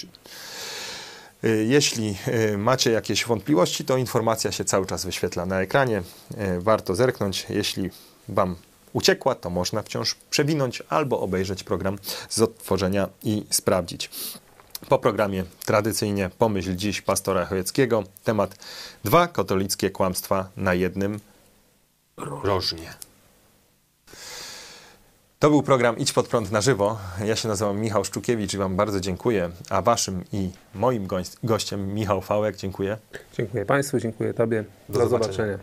Jeśli macie jakieś wątpliwości, to informacja się cały czas wyświetla na ekranie. Warto zerknąć. Jeśli Wam uciekła, to można wciąż przewinąć albo obejrzeć program z odtworzenia i sprawdzić. Po programie tradycyjnie Pomyśl dziś pastora Chojeckiego. Temat 2 katolickie kłamstwa na jednym rożnie. To był program Idź Pod Prąd na żywo. Ja się nazywam Michał Szczukiewicz i Wam bardzo dziękuję. A Waszym i moim gościem Michał Fałek. Dziękuję. Dziękuję Państwu, dziękuję Tobie. Do zobaczenia.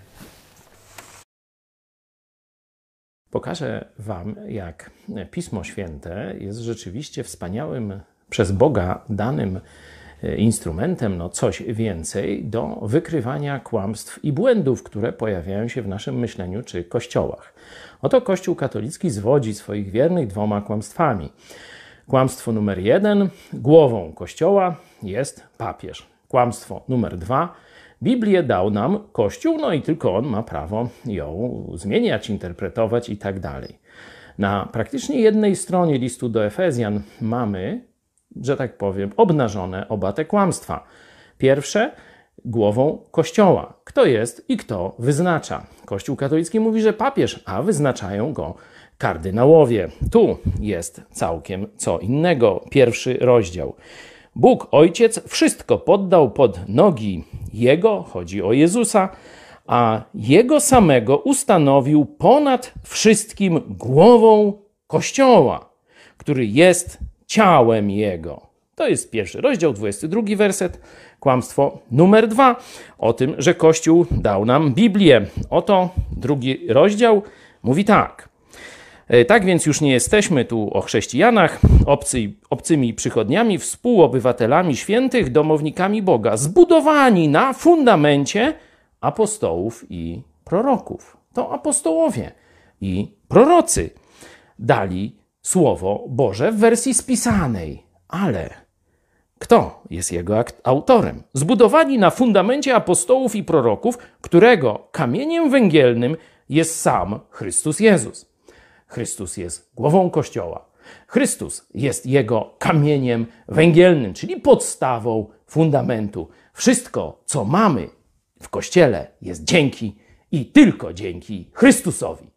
Pokażę Wam, jak Pismo Święte jest rzeczywiście wspaniałym, przez Boga danym instrumentem, no coś więcej, do wykrywania kłamstw i błędów, które pojawiają się w naszym myśleniu czy kościołach. Oto Kościół katolicki zwodzi swoich wiernych 2 kłamstwami. Kłamstwo numer 1, głową Kościoła jest papież. Kłamstwo numer 2, Biblię dał nam Kościół, no i tylko on ma prawo ją zmieniać, interpretować i tak dalej. Na praktycznie jednej stronie listu do Efezjan mamy, że tak powiem, obnażone oba te kłamstwa. Pierwsze, głową Kościoła. Kto jest i kto wyznacza? Kościół katolicki mówi, że papież, a wyznaczają go kardynałowie. Tu jest całkiem co innego. 1 rozdział. Bóg Ojciec wszystko poddał pod nogi Jego, chodzi o Jezusa, a Jego samego ustanowił ponad wszystkim głową Kościoła, który jest ciałem Jego. To jest 1 rozdział, 22 werset. Kłamstwo numer 2 o tym, że Kościół dał nam Biblię. Oto 2 rozdział mówi tak. Tak więc już nie jesteśmy tu o chrześcijanach, obcymi przychodniami, współobywatelami świętych, domownikami Boga, zbudowani na fundamencie apostołów i proroków. To apostołowie i prorocy dali Słowo Boże w wersji spisanej, ale kto jest jego autorem? Zbudowani na fundamencie apostołów i proroków, którego kamieniem węgielnym jest sam Chrystus Jezus. Chrystus jest głową Kościoła. Chrystus jest jego kamieniem węgielnym, czyli podstawą fundamentu. Wszystko, co mamy w Kościele, jest dzięki i tylko dzięki Chrystusowi.